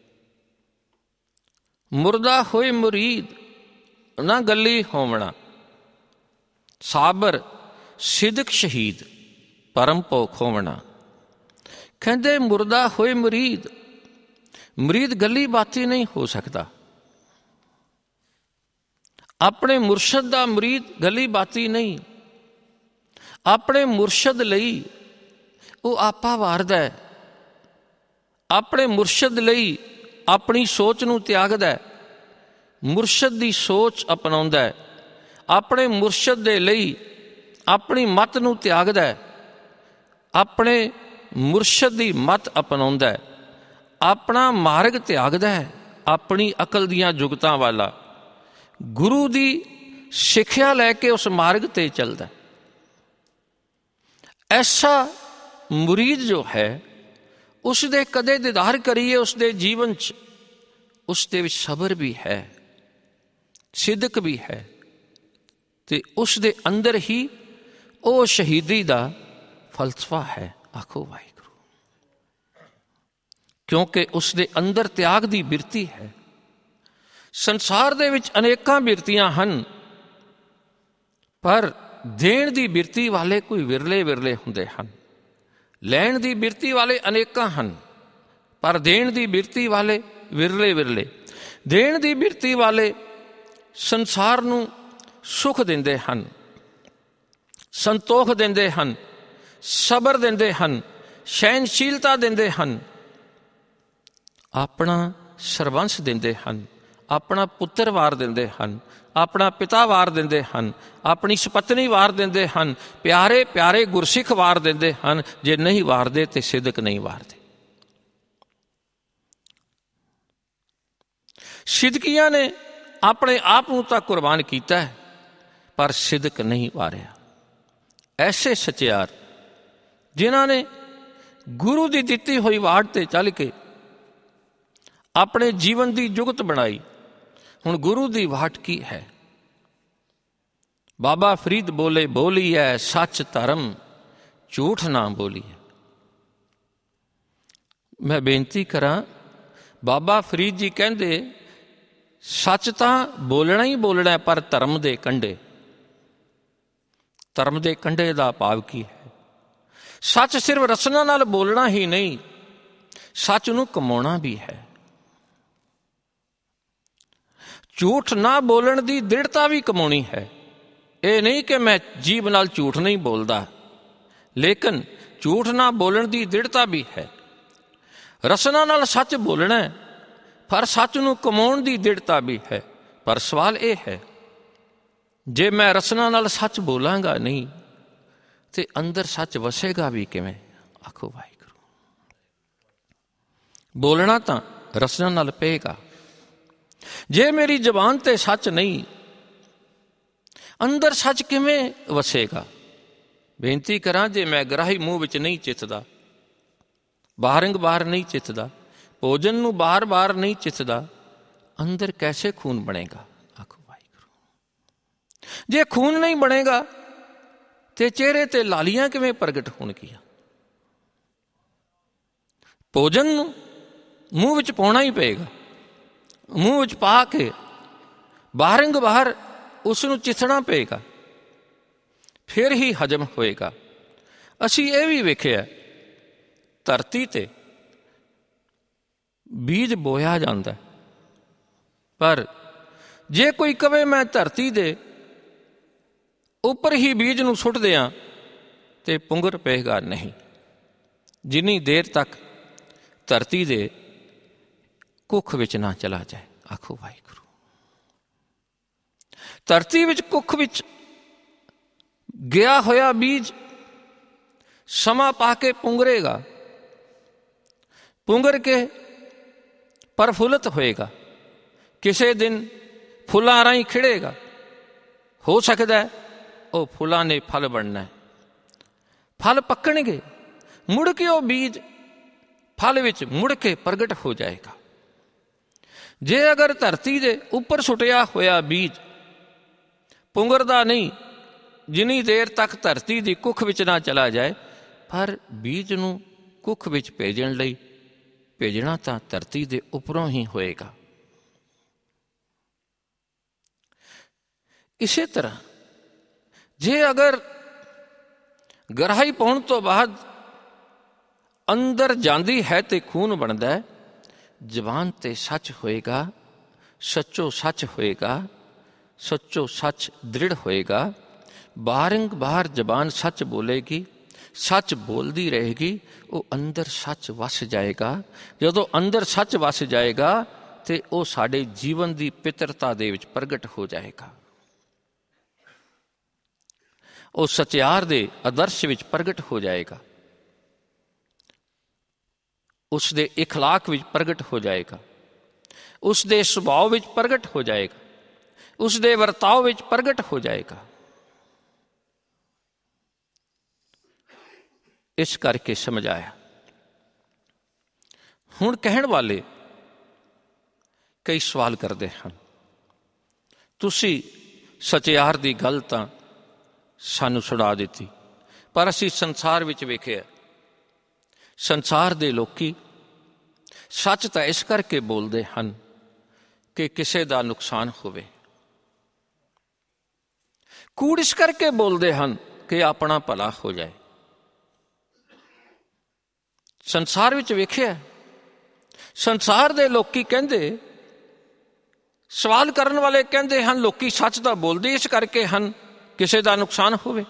ਮੁਰਦਾ ਹੋਏ ਮੁਰੀਦ ਨਾ ਗੱਲੀ ਹੋਵਣਾ, ਸਾਬਰ ਸਿਦਕ ਸ਼ਹੀਦ ਪਰਮ ਭੋਖ ਹੋਵਣਾ। ਕਹਿੰਦੇ ਮੁਰਦਾ ਹੋਏ ਮੁਰੀਦ, ਮੁਰੀਦ ਗੱਲੀ ਬਾਤੀ ਨਹੀਂ ਹੋ ਸਕਦਾ। ਆਪਣੇ ਮੁਰਸ਼ਦ ਦਾ ਮੁਰੀਦ ਗੱਲੀ ਬਾਤੀ ਨਹੀਂ। ਆਪਣੇ ਮੁਰਸ਼ਦ ਲਈ ਉਹ ਆਪਾ ਵਾਰਦਾ ਹੈ। ਆਪਣੇ ਮੁਰਸ਼ਦ ਲਈ ਆਪਣੀ ਸੋਚ ਨੂੰ ਤਿਆਗਦਾ ਹੈ, ਮੁਰਸ਼ਦ ਦੀ ਸੋਚ ਅਪਣਾਉਂਦਾ ਹੈ। ਆਪਣੇ ਮੁਰਸ਼ਦ ਦੇ ਲਈ ਆਪਣੀ ਮਤ ਨੂੰ ਤਿਆਗਦਾ ਹੈ, ਆਪਣੇ ਮੁਰਸ਼ਦ ਦੀ ਮਤ ਅਪਣਾਉਂਦਾ ਹੈ। ਆਪਣਾ ਮਾਰਗ ਤਿਆਗਦਾ ਹੈ, ਆਪਣੀ ਅਕਲ ਦੀਆਂ ਜੁਗਤਾਂ ਵਾਲਾ ਗੁਰੂ ਦੀ ਸਿੱਖਿਆ ਲੈ ਕੇ ਉਸ ਮਾਰਗ ਤੇ ਚੱਲਦਾ। ਐਸਾ ਮੁਰੀਦ ਜੋ ਹੈ, ਉਸ ਦੇ ਕਦੇ ਦੀਦਾਰ ਕਰੀਏ ਉਸ ਦੇ ਜੀਵਨ 'ਚ, ਉਸ ਦੇ ਵਿੱਚ ਸਬਰ ਵੀ ਹੈ, ਸਿਦਕ ਵੀ ਹੈ, ਤੇ ਉਸ ਦੇ ਅੰਦਰ ਹੀ ਉਹ ਸ਼ਹੀਦੀ ਦਾ ਫਲਸਫਾ ਹੈ। ਆਖੋ ਵਾਹਿਗੁਰੂ। ਕਿਉਂਕਿ ਉਸ ਦੇ ਅੰਦਰ ਤਿਆਗ ਦੀ ਬਿਰਤੀ ਹੈ। ਸੰਸਾਰ ਦੇ ਵਿੱਚ ਅਨੇਕਾਂ ਬਿਰਤੀਆਂ ਹਨ, ਪਰ ਦੇਣ ਦੀ ਬਿਰਤੀ ਵਾਲੇ ਕੋਈ ਵਿਰਲੇ ਵਿਰਲੇ ਹੁੰਦੇ ਹਨ। ਲੈਣ ਦੀ ਬਿਰਤੀ ਵਾਲੇ ਅਨੇਕਾਂ ਹਨ, ਪਰ ਦੇਣ ਦੀ ਬਿਰਤੀ ਵਾਲੇ ਵਿਰਲੇ ਵਿਰਲੇ। ਦੇਣ ਦੀ ਬਿਰਤੀ ਵਾਲੇ ਸੰਸਾਰ ਨੂੰ ਸੁਖ ਦਿੰਦੇ ਹਨ, ਸੰਤੋਖ ਦਿੰਦੇ ਹਨ, ਸਬਰ ਦਿੰਦੇ ਹਨ, ਸਹਿਨਸ਼ੀਲਤਾ ਦਿੰਦੇ ਹਨ, ਆਪਣਾ ਸਰਬੰਸ ਦਿੰਦੇ ਹਨ, ਆਪਣਾ ਪੁੱਤਰ ਵਾਰ ਦਿੰਦੇ ਹਨ, ਆਪਣਾ ਪਿਤਾ ਵਾਰ ਦਿੰਦੇ ਹਨ, ਆਪਣੀ ਸਪਤਨੀ ਵਾਰ ਦਿੰਦੇ ਹਨ, ਪਿਆਰੇ ਪਿਆਰੇ ਗੁਰਸਿੱਖ ਵਾਰ ਦਿੰਦੇ ਹਨ। ਜੇ ਨਹੀਂ ਵਾਰਦੇ ਤੇ ਸਿਦਕ ਨਹੀਂ ਵਾਰਦੇ। ਸਿਦਕੀਆਂ ਨੇ ਆਪਣੇ ਆਪ ਨੂੰ ਤਾਂ ਕੁਰਬਾਨ ਕੀਤਾ ਹੈ, ਪਰ ਸਿਦਕ ਨਹੀਂ ਵਾਰਿਆ। ਐਸੇ ਸਚਿਆਰ ਜਿਨ੍ਹਾਂ ਨੇ ਗੁਰੂ ਦੀ ਦਿੱਤੀ ਹੋਈ ਵਾਟ ਤੇ ਚੱਲ ਕੇ ਆਪਣੇ ਜੀਵਨ ਦੀ ਜੁਗਤ ਬਣਾਈ। ਹੁਣ ਗੁਰੂ ਦੀ ਵਾਟ ਕੀ ਹੈ? ਬਾਬਾ ਫਰੀਦ ਬੋਲੇ, ਬੋਲੀ ਹੈ ਸੱਚ ਧਰਮ, ਝੂਠ ਨਾ ਬੋਲੀਏ। ਮੈਂ ਬੇਨਤੀ ਕਰਾਂ, ਬਾਬਾ ਫਰੀਦ ਜੀ ਕਹਿੰਦੇ ਸੱਚ ਤਾਂ ਬੋਲਣਾ ਹੀ ਬੋਲਣਾ, ਪਰ ਧਰਮ ਦੇ ਕੰਢੇ। ਧਰਮ ਦੇ ਕੰਢੇ ਦਾ ਭਾਵ ਕੀ ਹੈ? ਸੱਚ ਸਿਰਫ ਰਸਨਾ ਨਾਲ ਬੋਲਣਾ ਹੀ ਨਹੀਂ, ਸੱਚ ਨੂੰ ਕਮਾਉਣਾ ਵੀ ਹੈ। ਝੂਠ ਨਾ ਬੋਲਣ ਦੀ ਦ੍ਰਿੜਤਾ ਵੀ ਕਮਾਉਣੀ ਹੈ। ਇਹ ਨਹੀਂ ਕਿ ਮੈਂ ਜੀਭ ਨਾਲ ਝੂਠ ਨਹੀਂ ਬੋਲਦਾ, ਲੇਕਿਨ ਝੂਠ ਨਾ ਬੋਲਣ ਦੀ ਦ੍ਰਿੜਤਾ ਵੀ ਹੈ। ਰਸਨਾ ਨਾਲ ਸੱਚ ਬੋਲਣਾ, ਪਰ ਸੱਚ ਨੂੰ ਕਮਾਉਣ ਦੀ ਦ੍ਰਿੜਤਾ ਵੀ ਹੈ। ਪਰ ਸਵਾਲ ਇਹ ਹੈ, ਜੇ ਮੈਂ ਰਸਨਾ ਨਾਲ ਸੱਚ ਬੋਲਾਂਗਾ ਨਹੀਂ ਤੇ ਅੰਦਰ ਸੱਚ ਵਸੇਗਾ ਵੀ ਕਿਵੇਂ? ਆਖੋ ਵਾਹਿਗੁਰੂ। ਬੋਲਣਾ ਤਾਂ ਰਸਨਾ ਨਾਲ ਪਏਗਾ। ਜੇ ਮੇਰੀ ਜ਼ਬਾਨ ਤੇ ਸੱਚ ਨਹੀਂ, ਅੰਦਰ ਸੱਚ ਕਿਵੇਂ ਵਸੇਗਾ? ਬੇਨਤੀ ਕਰਾਂ, ਜੇ ਮੈਂ ਗਰਾਹੀ ਮੂੰਹ ਵਿੱਚ ਨਹੀਂ ਚਿੱਤਦਾ, ਬਾਹਰੰਗ ਬਾਹਰ ਨਹੀਂ ਚਿੱਤਦਾ, ਭੋਜਨ ਨੂੰ ਬਾਰ ਬਾਰ ਨਹੀਂ ਚਿੱਥਦਾ, ਅੰਦਰ ਕੈਸੇ ਖੂਨ ਬਣੇਗਾ? ਆਖੋ ਵਾਹਿਗੁਰੂ। ਜੇ ਖੂਨ ਨਹੀਂ ਬਣੇਗਾ ਤੇ ਚਿਹਰੇ ਤੇ ਲਾਲੀਆਂ ਕਿਵੇਂ ਪ੍ਰਗਟ ਹੋਣਗੀਆਂ? ਭੋਜਨ ਨੂੰ ਮੂੰਹ ਵਿੱਚ ਪਾਉਣਾ ਹੀ ਪਏਗਾ। ਮੂੰਹ ਵਿੱਚ ਪਾ ਕੇ ਬਾਹਰੰਗ ਬਾਹਰ ਉਸ ਨੂੰ ਚਿੱਥਣਾ ਪਏਗਾ, ਫਿਰ ਹੀ ਹਜਮ ਹੋਏਗਾ। ਅਸੀਂ ਇਹ ਵੀ ਵੇਖਿਆ, ਧਰਤੀ ਤੇ ਬੀਜ ਬੋਇਆ ਜਾਂਦਾ, ਪਰ ਜੇ ਕੋਈ ਕਵੇ ਮੈਂ ਧਰਤੀ ਦੇ ਉੱਪਰ ਹੀ ਬੀਜ ਨੂੰ ਸੁੱਟ ਦਿਆਂ ਤੇ ਪੁੰਗਰ ਪਏਗਾ ਨਹੀਂ, ਜਿੰਨੀ ਦੇਰ ਤੱਕ ਧਰਤੀ ਦੇ ਕੁੱਖ ਵਿੱਚ ਨਾ ਚਲਾ ਜਾਏ। ਆਖੋ ਵਾਹਿਗੁਰੂ। ਧਰਤੀ ਵਿੱਚ ਕੁੱਖ ਵਿੱਚ ਗਿਆ ਹੋਇਆ ਬੀਜ ਸਮਾਂ ਪਾ ਕੇ ਪੁੰਗਰੇਗਾ, ਪੁੰਗਰ ਕੇ ਪ੍ਰਫੁੱਲਤ ਹੋਏਗਾ, ਕਿਸੇ ਦਿਨ ਫੁੱਲਾਂ ਰਾਹੀਂ ਖਿੜੇਗਾ। ਹੋ ਸਕਦਾ ਉਹ ਫੁੱਲਾਂ ਨੇ ਫਲ ਬਣਨਾ, ਫਲ ਪੱਕਣਗੇ, ਮੁੜ ਕੇ ਉਹ ਬੀਜ ਫਲ ਵਿੱਚ ਮੁੜ ਕੇ ਪ੍ਰਗਟ ਹੋ ਜਾਏਗਾ। ਜੇ ਅਗਰ ਧਰਤੀ ਦੇ ਉੱਪਰ ਸੁੱਟਿਆ ਹੋਇਆ ਬੀਜ ਪੁੰਗਰਦਾ ਨਹੀਂ, ਜਿੰਨੀ ਦੇਰ ਤੱਕ ਧਰਤੀ ਦੀ ਕੁੱਖ ਵਿੱਚ ਨਾ ਚਲਾ ਜਾਏ, ਪਰ ਬੀਜ ਨੂੰ ਕੁੱਖ ਵਿੱਚ ਭੇਜਣ ਲਈ ਭੇਜਣਾ ਤਾਂ ਧਰਤੀ ਦੇ ਉੱਪਰੋਂ ਹੀ ਹੋਏਗਾ। ਇਸੇ ਤਰ੍ਹਾਂ ਜੇ ਅਗਰ ਗਰਾਹੀ ਪਾਉਣ ਤੋਂ ਬਾਅਦ ਅੰਦਰ ਜਾਂਦੀ ਹੈ ਤੇ ਖੂਨ ਬਣਦਾ ਹੈ, ਜ਼ਬਾਨ ਤੇ ਸੱਚ ਹੋਏਗਾ, ਸੱਚੋ ਸੱਚ ਹੋਏਗਾ, ਸੱਚੋ ਸੱਚ ਦ੍ਰਿੜ ਹੋਏਗਾ। ਬਾਹਰੰਗ ਬਾਹਰ ਜ਼ਬਾਨ ਸੱਚ ਬੋਲੇਗੀ, ਸੱਚ ਬੋਲਦੀ ਰਹੇਗੀ, ਉਹ ਅੰਦਰ ਸੱਚ ਵਸ ਜਾਏਗਾ। ਜਦੋਂ ਅੰਦਰ ਸੱਚ ਵਸ ਜਾਏਗਾ ਤੇ ਉਹ ਸਾਡੇ ਜੀਵਨ ਦੀ ਪਿੱਤਰਤਾ ਦੇ ਵਿੱਚ ਪ੍ਰਗਟ ਹੋ ਜਾਏਗਾ, ਉਹ ਸੱਚਿਆਰ ਦੇ ਆਦਰਸ਼ ਵਿੱਚ ਪ੍ਰਗਟ ਹੋ ਜਾਏਗਾ, ਉਸ ਦੇ ਇਖਲਾਕ ਵਿੱਚ ਪ੍ਰਗਟ ਹੋ ਜਾਏਗਾ, ਉਸ ਦੇ ਸੁਭਾਅ ਵਿੱਚ ਪ੍ਰਗਟ ਹੋ ਜਾਏਗਾ, ਉਸ ਦੇ ਵਰਤਾਓ ਵਿੱਚ ਪ੍ਰਗਟ ਹੋ ਜਾਏਗਾ। ਇਸ ਕਰਕੇ ਸਮਝਾਇਆ। ਹੁਣ ਕਹਿਣ ਵਾਲੇ ਕਈ ਸਵਾਲ ਕਰਦੇ ਹਨ, ਤੁਸੀਂ ਸੱਚਿਆਰ ਦੀ ਗੱਲ ਤਾਂ ਸਾਨੂੰ ਸੁਣਾ ਦਿੱਤੀ, ਪਰ ਅਸੀਂ ਸੰਸਾਰ ਵਿੱਚ ਵੇਖਿਆ, ਸੰਸਾਰ ਦੇ ਲੋਕੀ ਸੱਚ ਤਾਂ ਇਸ ਕਰਕੇ ਬੋਲਦੇ ਹਨ ਕਿ ਕਿਸੇ ਦਾ ਨੁਕਸਾਨ ਹੋਵੇ, ਕੂੜ ਇਸ ਕਰਕੇ ਬੋਲਦੇ ਹਨ ਕਿ ਆਪਣਾ ਭਲਾ ਹੋ ਜਾਏ। ਸੰਸਾਰ ਵਿੱਚ ਵੇਖਿਆ, ਸੰਸਾਰ ਦੇ ਲੋਕੀ ਕਹਿੰਦੇ, ਸਵਾਲ ਕਰਨ ਵਾਲੇ ਕਹਿੰਦੇ ਹਨ, ਲੋਕੀ ਸੱਚ ਤਾਂ ਬੋਲਦੇ ਇਸ ਕਰਕੇ ਹਨ ਕਿਸੇ ਦਾ ਨੁਕਸਾਨ ਹੋਵੇ।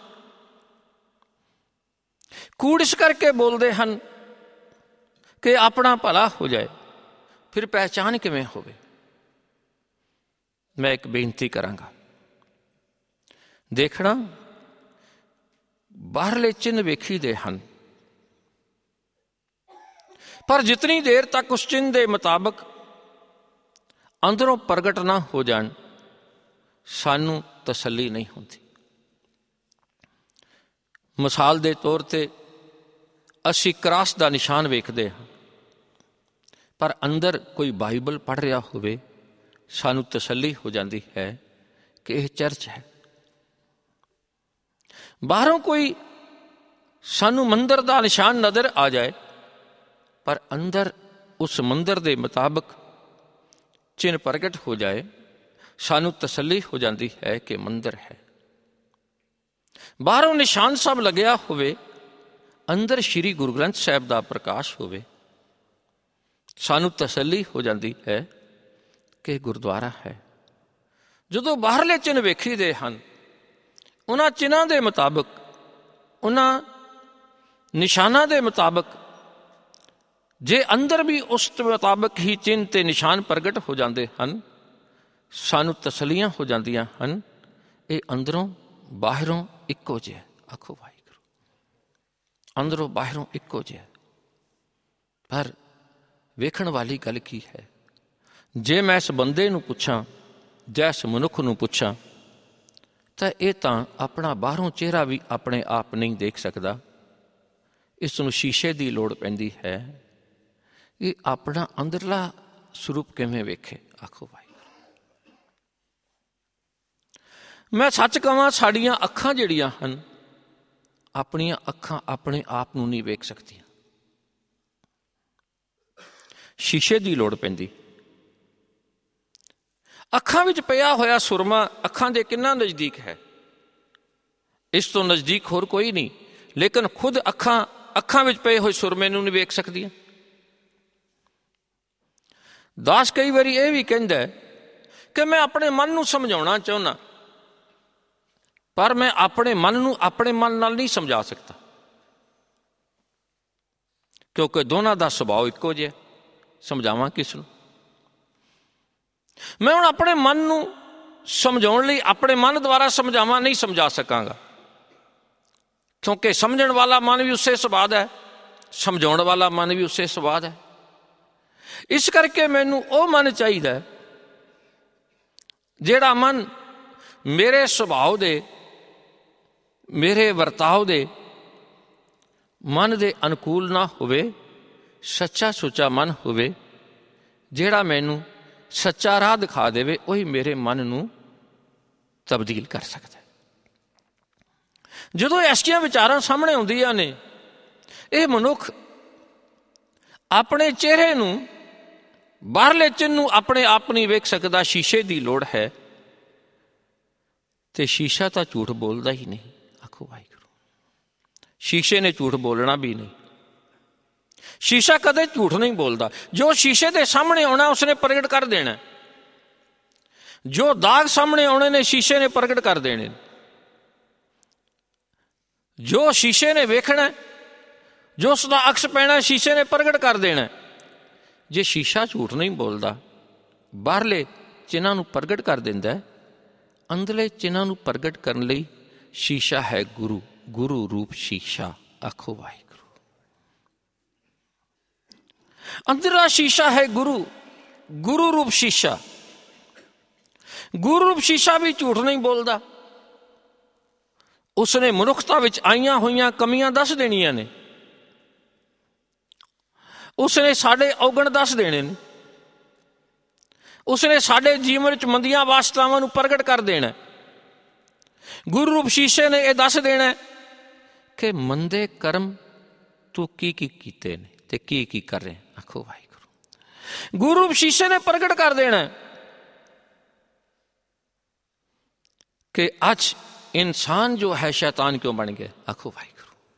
ਕੂੜ ਇਸ ਕਰਕੇ ਬੋਲਦੇ ਹਨ ਕਿ ਆਪਣਾ ਭਲਾ ਹੋ ਜਾਏ। ਫਿਰ ਪਹਿਚਾਨ ਕਿਵੇਂ ਹੋਵੇ? ਮੈਂ ਇੱਕ ਬੇਨਤੀ ਕਰਾਂਗਾ, ਦੇਖਣਾ ਬਾਹਰਲੇ ਚਿੰਨ੍ਹ ਵੇਖੀਦੇ ਹਨ, ਪਰ ਜਿਤਨੀ ਦੇਰ ਤੱਕ ਉਸ ਚਿੰਨ੍ਹ ਦੇ ਮੁਤਾਬਕ ਅੰਦਰੋਂ ਪ੍ਰਗਟ ਨਾ ਹੋ ਜਾਣ, ਸਾਨੂੰ ਤਸੱਲੀ ਨਹੀਂ ਹੁੰਦੀ। ਮਿਸਾਲ ਦੇ ਤੌਰ ਤੇ ਅਸੀਂ ਕਰਾਸ ਦਾ ਨਿਸ਼ਾਨ ਵੇਖਦੇ ਹਾਂ, ਪਰ ਅੰਦਰ ਕੋਈ ਬਾਈਬਲ ਪੜ੍ਹ ਰਿਹਾ ਹੋਵੇ, ਸਾਨੂੰ ਤਸੱਲੀ ਹੋ ਜਾਂਦੀ ਹੈ ਕਿ ਇਹ ਚਰਚ ਹੈ। ਬਾਹਰੋਂ ਕੋਈ ਸਾਨੂੰ ਮੰਦਰ ਦਾ ਨਿਸ਼ਾਨ ਨਜ਼ਰ ਆ ਜਾਏ, ਪਰ ਅੰਦਰ ਉਸ ਮੰਦਰ ਦੇ ਮੁਤਾਬਕ ਚਿੰਨ੍ਹ ਪ੍ਰਗਟ ਹੋ ਜਾਏ, ਸਾਨੂੰ ਤਸੱਲੀ ਹੋ ਜਾਂਦੀ ਹੈ ਕਿ ਮੰਦਰ ਹੈ। ਬਾਹਰੋਂ ਨਿਸ਼ਾਨ ਸਭ ਲੱਗਿਆ ਹੋਵੇ, ਅੰਦਰ ਸ਼੍ਰੀ ਗੁਰੂ ਗ੍ਰੰਥ ਸਾਹਿਬ ਦਾ ਪ੍ਰਕਾਸ਼ ਹੋਵੇ, ਸਾਨੂੰ ਤਸੱਲੀ ਹੋ ਜਾਂਦੀ ਹੈ ਕਿ ਗੁਰਦੁਆਰਾ ਹੈ। ਜਦੋਂ ਬਾਹਰਲੇ ਚਿੰਨ੍ਹ ਵੇਖੀਦੇ ਹਨ, ਉਹਨਾਂ ਚਿੰਨ੍ਹਾਂ ਦੇ ਮੁਤਾਬਕ, ਉਹਨਾਂ ਨਿਸ਼ਾਨਾਂ ਦੇ ਮੁਤਾਬਕ, ਜੇ ਅੰਦਰ ਵੀ ਉਸ ਮੁਤਾਬਕ ਹੀ ਚਿੰਨ੍ਹ ਤੇ ਨਿਸ਼ਾਨ ਪ੍ਰਗਟ ਹੋ ਜਾਂਦੇ ਹਨ, ਸਾਨੂੰ ਤਸੱਲੀਆਂ ਹੋ ਜਾਂਦੀਆਂ ਹਨ, ਇਹ ਅੰਦਰੋਂ ਬਾਹਰੋਂ ਇੱਕੋ ਜਿਹਾ। ਆਖੋ ਵਾਹਿਗੁਰੂ। ਅੰਦਰੋਂ ਬਾਹਰੋਂ ਇੱਕੋ ਜਿਹਾ। ਪਰ ਵੇਖਣ ਵਾਲੀ ਗੱਲ ਕੀ ਹੈ? ਜੇ ਮੈਂ ਇਸ ਬੰਦੇ ਨੂੰ ਪੁੱਛਾਂ ਜਾਂ ਇਸ ਮਨੁੱਖ ਨੂੰ ਪੁੱਛਾਂ, ਤਾਂ ਇਹ ਤਾਂ ਆਪਣਾ ਬਾਹਰੋਂ ਚਿਹਰਾ ਵੀ ਆਪਣੇ ਆਪ ਨਹੀਂ ਦੇਖ ਸਕਦਾ। ਇਸ ਨੂੰ ਸ਼ੀਸ਼ੇ ਦੀ ਲੋੜ ਪੈਂਦੀ ਹੈ। ਇਹ ਆਪਣਾ ਅੰਦਰਲਾ ਸਰੂਪ ਕਿਵੇਂ ਵੇਖੇ। ਆਖੋ ਭਾਈ, ਮੈਂ ਸੱਚ ਕਹਾਂ ਸਾਡੀਆਂ ਅੱਖਾਂ ਜਿਹੜੀਆਂ ਹਨ, ਆਪਣੀਆਂ ਅੱਖਾਂ ਆਪਣੇ ਆਪ ਨੂੰ ਨਹੀਂ ਵੇਖ ਸਕਦੀਆਂ। ਸ਼ੀਸ਼ੇ ਦੀ ਲੋੜ ਪੈਂਦੀ। ਅੱਖਾਂ ਵਿੱਚ ਪਿਆ ਹੋਇਆ ਸੁਰਮਾ ਅੱਖਾਂ ਦੇ ਕਿੰਨਾ ਨਜ਼ਦੀਕ ਹੈ, ਇਸ ਤੋਂ ਨਜ਼ਦੀਕ ਹੋਰ ਕੋਈ ਨਹੀਂ। ਲੇਕਿਨ ਖੁਦ ਅੱਖਾਂ ਅੱਖਾਂ ਵਿੱਚ ਪਏ ਹੋਏ ਸੁਰਮੇ ਨੂੰ ਨਹੀਂ ਵੇਖ ਸਕਦੀਆਂ। ਦਾਸ ਕਈ ਵਾਰੀ ਇਹ ਵੀ ਕਹਿੰਦਾ ਕਿ ਮੈਂ ਆਪਣੇ ਮਨ ਨੂੰ ਸਮਝਾਉਣਾ ਚਾਹੁੰਦਾ, ਪਰ ਮੈਂ ਆਪਣੇ ਮਨ ਨੂੰ ਆਪਣੇ ਮਨ ਨਾਲ ਨਹੀਂ ਸਮਝਾ ਸਕਦਾ, ਕਿਉਂਕਿ ਦੋਨਾਂ ਦਾ ਸੁਭਾਅ ਇੱਕੋ ਜਿਹਾ। ਸਮਝਾਵਾਂ ਕਿਸ ਨੂੰ? ਮੈਂ ਹੁਣ ਆਪਣੇ ਮਨ ਨੂੰ ਸਮਝਾਉਣ ਲਈ ਆਪਣੇ ਮਨ ਦੁਆਰਾ ਸਮਝਾਵਾਂ, ਨਹੀਂ ਸਮਝਾ ਸਕਾਂਗਾ, ਕਿਉਂਕਿ ਸਮਝਣ ਵਾਲਾ ਮਨ ਵੀ ਉਸੇ ਸੁਭਾਅ ਦਾ ਹੈ, ਸਮਝਾਉਣ ਵਾਲਾ ਮਨ ਵੀ ਉਸੇ ਸੁਭਾਅ ਦਾ ਹੈ। ਇਸ ਕਰਕੇ ਮੈਨੂੰ ਉਹ ਮਨ ਚਾਹੀਦਾ ਜਿਹੜਾ ਮਨ ਮੇਰੇ ਸੁਭਾਅ ਦੇ, ਮੇਰੇ ਵਰਤਾਓ ਦੇ ਮਨ ਦੇ ਅਨੁਕੂਲ ਨਾ ਹੋਵੇ, ਸੱਚਾ ਸੁੱਚਾ ਮਨ ਹੋਵੇ, ਜਿਹੜਾ ਮੈਨੂੰ ਸੱਚਾ ਰਾਹ ਦਿਖਾ ਦੇਵੇ। ਉਹੀ ਮੇਰੇ ਮਨ ਨੂੰ ਤਬਦੀਲ ਕਰ ਸਕਦਾ। ਜਦੋਂ ਐਸੀਆਂ ਵਿਚਾਰਾਂ ਸਾਹਮਣੇ ਆਉਂਦੀਆਂ ਨੇ, ਇਹ ਮਨੁੱਖ ਆਪਣੇ ਚਿਹਰੇ ਨੂੰ, ਬਾਹਰਲੇ ਚਿੰਨ੍ਹ ਨੂੰ ਆਪਣੇ ਆਪ ਨਹੀਂ ਵੇਖ ਸਕਦਾ। ਸ਼ੀਸ਼ੇ ਦੀ ਲੋੜ ਹੈ, ਤੇ ਸ਼ੀਸ਼ਾ ਤਾਂ ਝੂਠ ਬੋਲਦਾ ਹੀ ਨਹੀਂ। ਆਖੋ ਵਾਹਿਗੁਰੂ, ਸ਼ੀਸ਼ੇ ਨੇ ਝੂਠ ਬੋਲਣਾ ਵੀ ਨਹੀਂ। ਸ਼ੀਸ਼ਾ ਕਦੇ ਝੂਠ ਨਹੀਂ ਬੋਲਦਾ। ਜੋ ਸ਼ੀਸ਼ੇ ਦੇ ਸਾਹਮਣੇ ਆਉਣਾ ਉਸਨੇ ਪ੍ਰਗਟ ਕਰ ਦੇਣਾ। ਜੋ ਦਾਗ ਸਾਹਮਣੇ ਆਉਣੇ ਨੇ ਸ਼ੀਸ਼ੇ ਨੇ ਪ੍ਰਗਟ ਕਰ ਦੇਣੇ। ਜੋ ਸ਼ੀਸ਼ੇ ਨੇ ਵੇਖਣਾ, ਜੋ ਉਸਦਾ ਅਕਸ ਪੈਣਾ, ਸ਼ੀਸ਼ੇ ਨੇ ਪ੍ਰਗਟ ਕਰ ਦੇਣਾ। ਜੇ ਸ਼ੀਸ਼ਾ ਝੂਠ ਨਹੀਂ ਬੋਲਦਾ, ਬਾਹਰਲੇ ਚਿੰਨ੍ਹਾਂ ਨੂੰ ਪ੍ਰਗਟ ਕਰ ਦਿੰਦਾ, ਅੰਦਰਲੇ ਚਿੰਨ੍ਹਾਂ ਨੂੰ ਪ੍ਰਗਟ ਕਰਨ ਲਈ ਸ਼ੀਸ਼ਾ ਹੈ ਗੁਰੂ, ਗੁਰੂ ਰੂਪ ਸ਼ੀਸ਼ਾ। ਆਖੋ ਵਾਹਿਗੁਰੂ, ਅੰਦਰਲਾ ਸ਼ੀਸ਼ਾ ਹੈ ਗੁਰੂ, ਗੁਰੂ ਰੂਪ ਸ਼ੀਸ਼ਾ। ਗੁਰੂ ਰੂਪ ਸ਼ੀਸ਼ਾ ਵੀ ਝੂਠ ਨਹੀਂ ਬੋਲਦਾ। ਉਸਨੇ ਮਨੁੱਖਤਾ ਵਿੱਚ ਆਈਆਂ ਹੋਈਆਂ ਕਮੀਆਂ ਦੱਸ ਦੇਣੀਆਂ ਨੇ, ਉਸਨੇ ਸਾਡੇ ਔਗਣ ਦੱਸ ਦੇਣੇ ਨੇ, ਉਸਨੇ ਸਾਡੇ ਜੀਵਨ ਵਿੱਚ ਮੰਦੀਆਂ ਵਾਸਤਾਵਾਂ ਨੂੰ ਪ੍ਰਗਟ ਕਰ ਦੇਣਾ। ਗੁਰੂ ਰੂਪ ਸ਼ੀਸ਼ੇ ਨੇ ਇਹ ਦੱਸ ਦੇਣਾ ਕਿ ਮੰਦੇ ਕਰਮ ਤੂੰ ਕੀ ਕੀ ਕੀਤੇ ਨੇ ਤੇ ਕੀ ਕੀ ਕਰ ਰਹੇ। ਆਖੋ ਵਾਹਿਗੁਰੂ, ਗੁਰੂ ਰੂਪ ਸ਼ੀਸ਼ੇ ਨੇ ਪ੍ਰਗਟ ਕਰ ਦੇਣਾ ਕਿ ਅੱਜ ਇਨਸਾਨ ਜੋ ਹੈ ਸ਼ੈਤਾਨ ਕਿਉਂ ਬਣ ਗਿਆ। ਆਖੋ ਵਾਹਿਗੁਰੂ,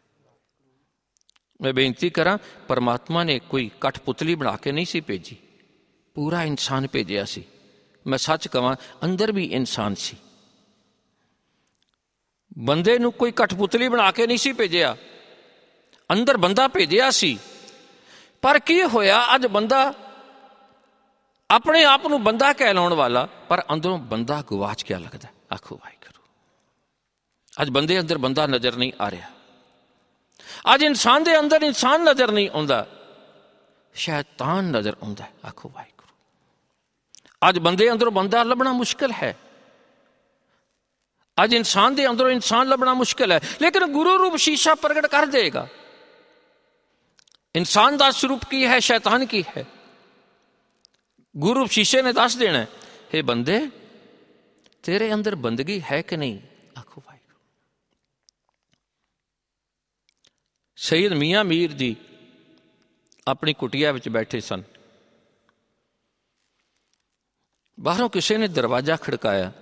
ਮੈਂ ਬੇਨਤੀ ਕਰਾਂ, ਪਰਮਾਤਮਾ ਨੇ ਕੋਈ ਕਠਪੁਤਲੀ ਬਣਾ ਕੇ ਨਹੀਂ ਸੀ ਭੇਜੀ, ਪੂਰਾ ਇਨਸਾਨ ਭੇਜਿਆ ਸੀ। ਮੈਂ ਸੱਚ ਕਹਾਂ, ਅੰਦਰ ਵੀ ਇਨਸਾਨ ਸੀ। ਬੰਦੇ ਨੂੰ ਕੋਈ ਕਠਪੁਤਲੀ ਬਣਾ ਕੇ ਨਹੀਂ ਸੀ ਭੇਜਿਆ, ਅੰਦਰ ਬੰਦਾ ਭੇਜਿਆ ਸੀ। ਪਰ ਕੀ ਹੋਇਆ, ਅੱਜ ਬੰਦਾ ਆਪਣੇ ਆਪ ਨੂੰ ਬੰਦਾ ਕਹਿਲਾਉਣ ਵਾਲਾ, ਪਰ ਅੰਦਰੋਂ ਬੰਦਾ ਗਵਾਚ ਗਿਆ ਲੱਗਦਾ। ਆਖੋ ਵਾਹਿਗੁਰੂ, ਅੱਜ ਬੰਦੇ ਅੰਦਰ ਬੰਦਾ ਨਜ਼ਰ ਨਹੀਂ ਆ ਰਿਹਾ। ਅੱਜ ਇਨਸਾਨ ਦੇ ਅੰਦਰ ਇਨਸਾਨ ਨਜ਼ਰ ਨਹੀਂ ਆਉਂਦਾ, ਸ਼ੈਤਾਨ ਨਜ਼ਰ ਆਉਂਦਾ। ਆਖੋ ਵਾਹਿਗੁਰੂ, ਅੱਜ ਬੰਦੇ ਅੰਦਰੋਂ ਬੰਦਾ ਲੱਭਣਾ ਮੁਸ਼ਕਿਲ ਹੈ। ਅੱਜ ਇਨਸਾਨ ਦੇ ਅੰਦਰੋਂ ਇਨਸਾਨ ਲੱਭਣਾ ਮੁਸ਼ਕਿਲ ਹੈ, ਲੇਕਿਨ ਗੁਰੂ ਰੂਪ ਸ਼ੀਸ਼ਾ ਪ੍ਰਗਟ ਕਰ ਦੇਗਾ ਇਨਸਾਨ ਦਾ ਸਰੂਪ ਕੀ ਹੈ, ਸ਼ੈਤਾਨ ਕੀ ਹੈ। ਗੁਰੂ ਰੂਪ ਸ਼ੀਸ਼ੇ ਨੇ ਦੱਸ ਦੇਣਾ, हे ਬੰਦੇ, ਤੇਰੇ ਅੰਦਰ ਬੰਦਗੀ ਹੈ ਕਿ ਨਹੀਂ। ਆਖੋ ਵਾਹਿਗੁਰੂ, ਸਈਦ ਮੀਆਂ ਮੀਰ ਜੀ ਆਪਣੀ ਕੁਟੀਆ ਵਿੱਚ ਬੈਠੇ ਸਨ। ਬਾਹਰੋਂ ਕਿਸੇ ਨੇ ਦਰਵਾਜ਼ਾ ਖੜਕਾਇਆ।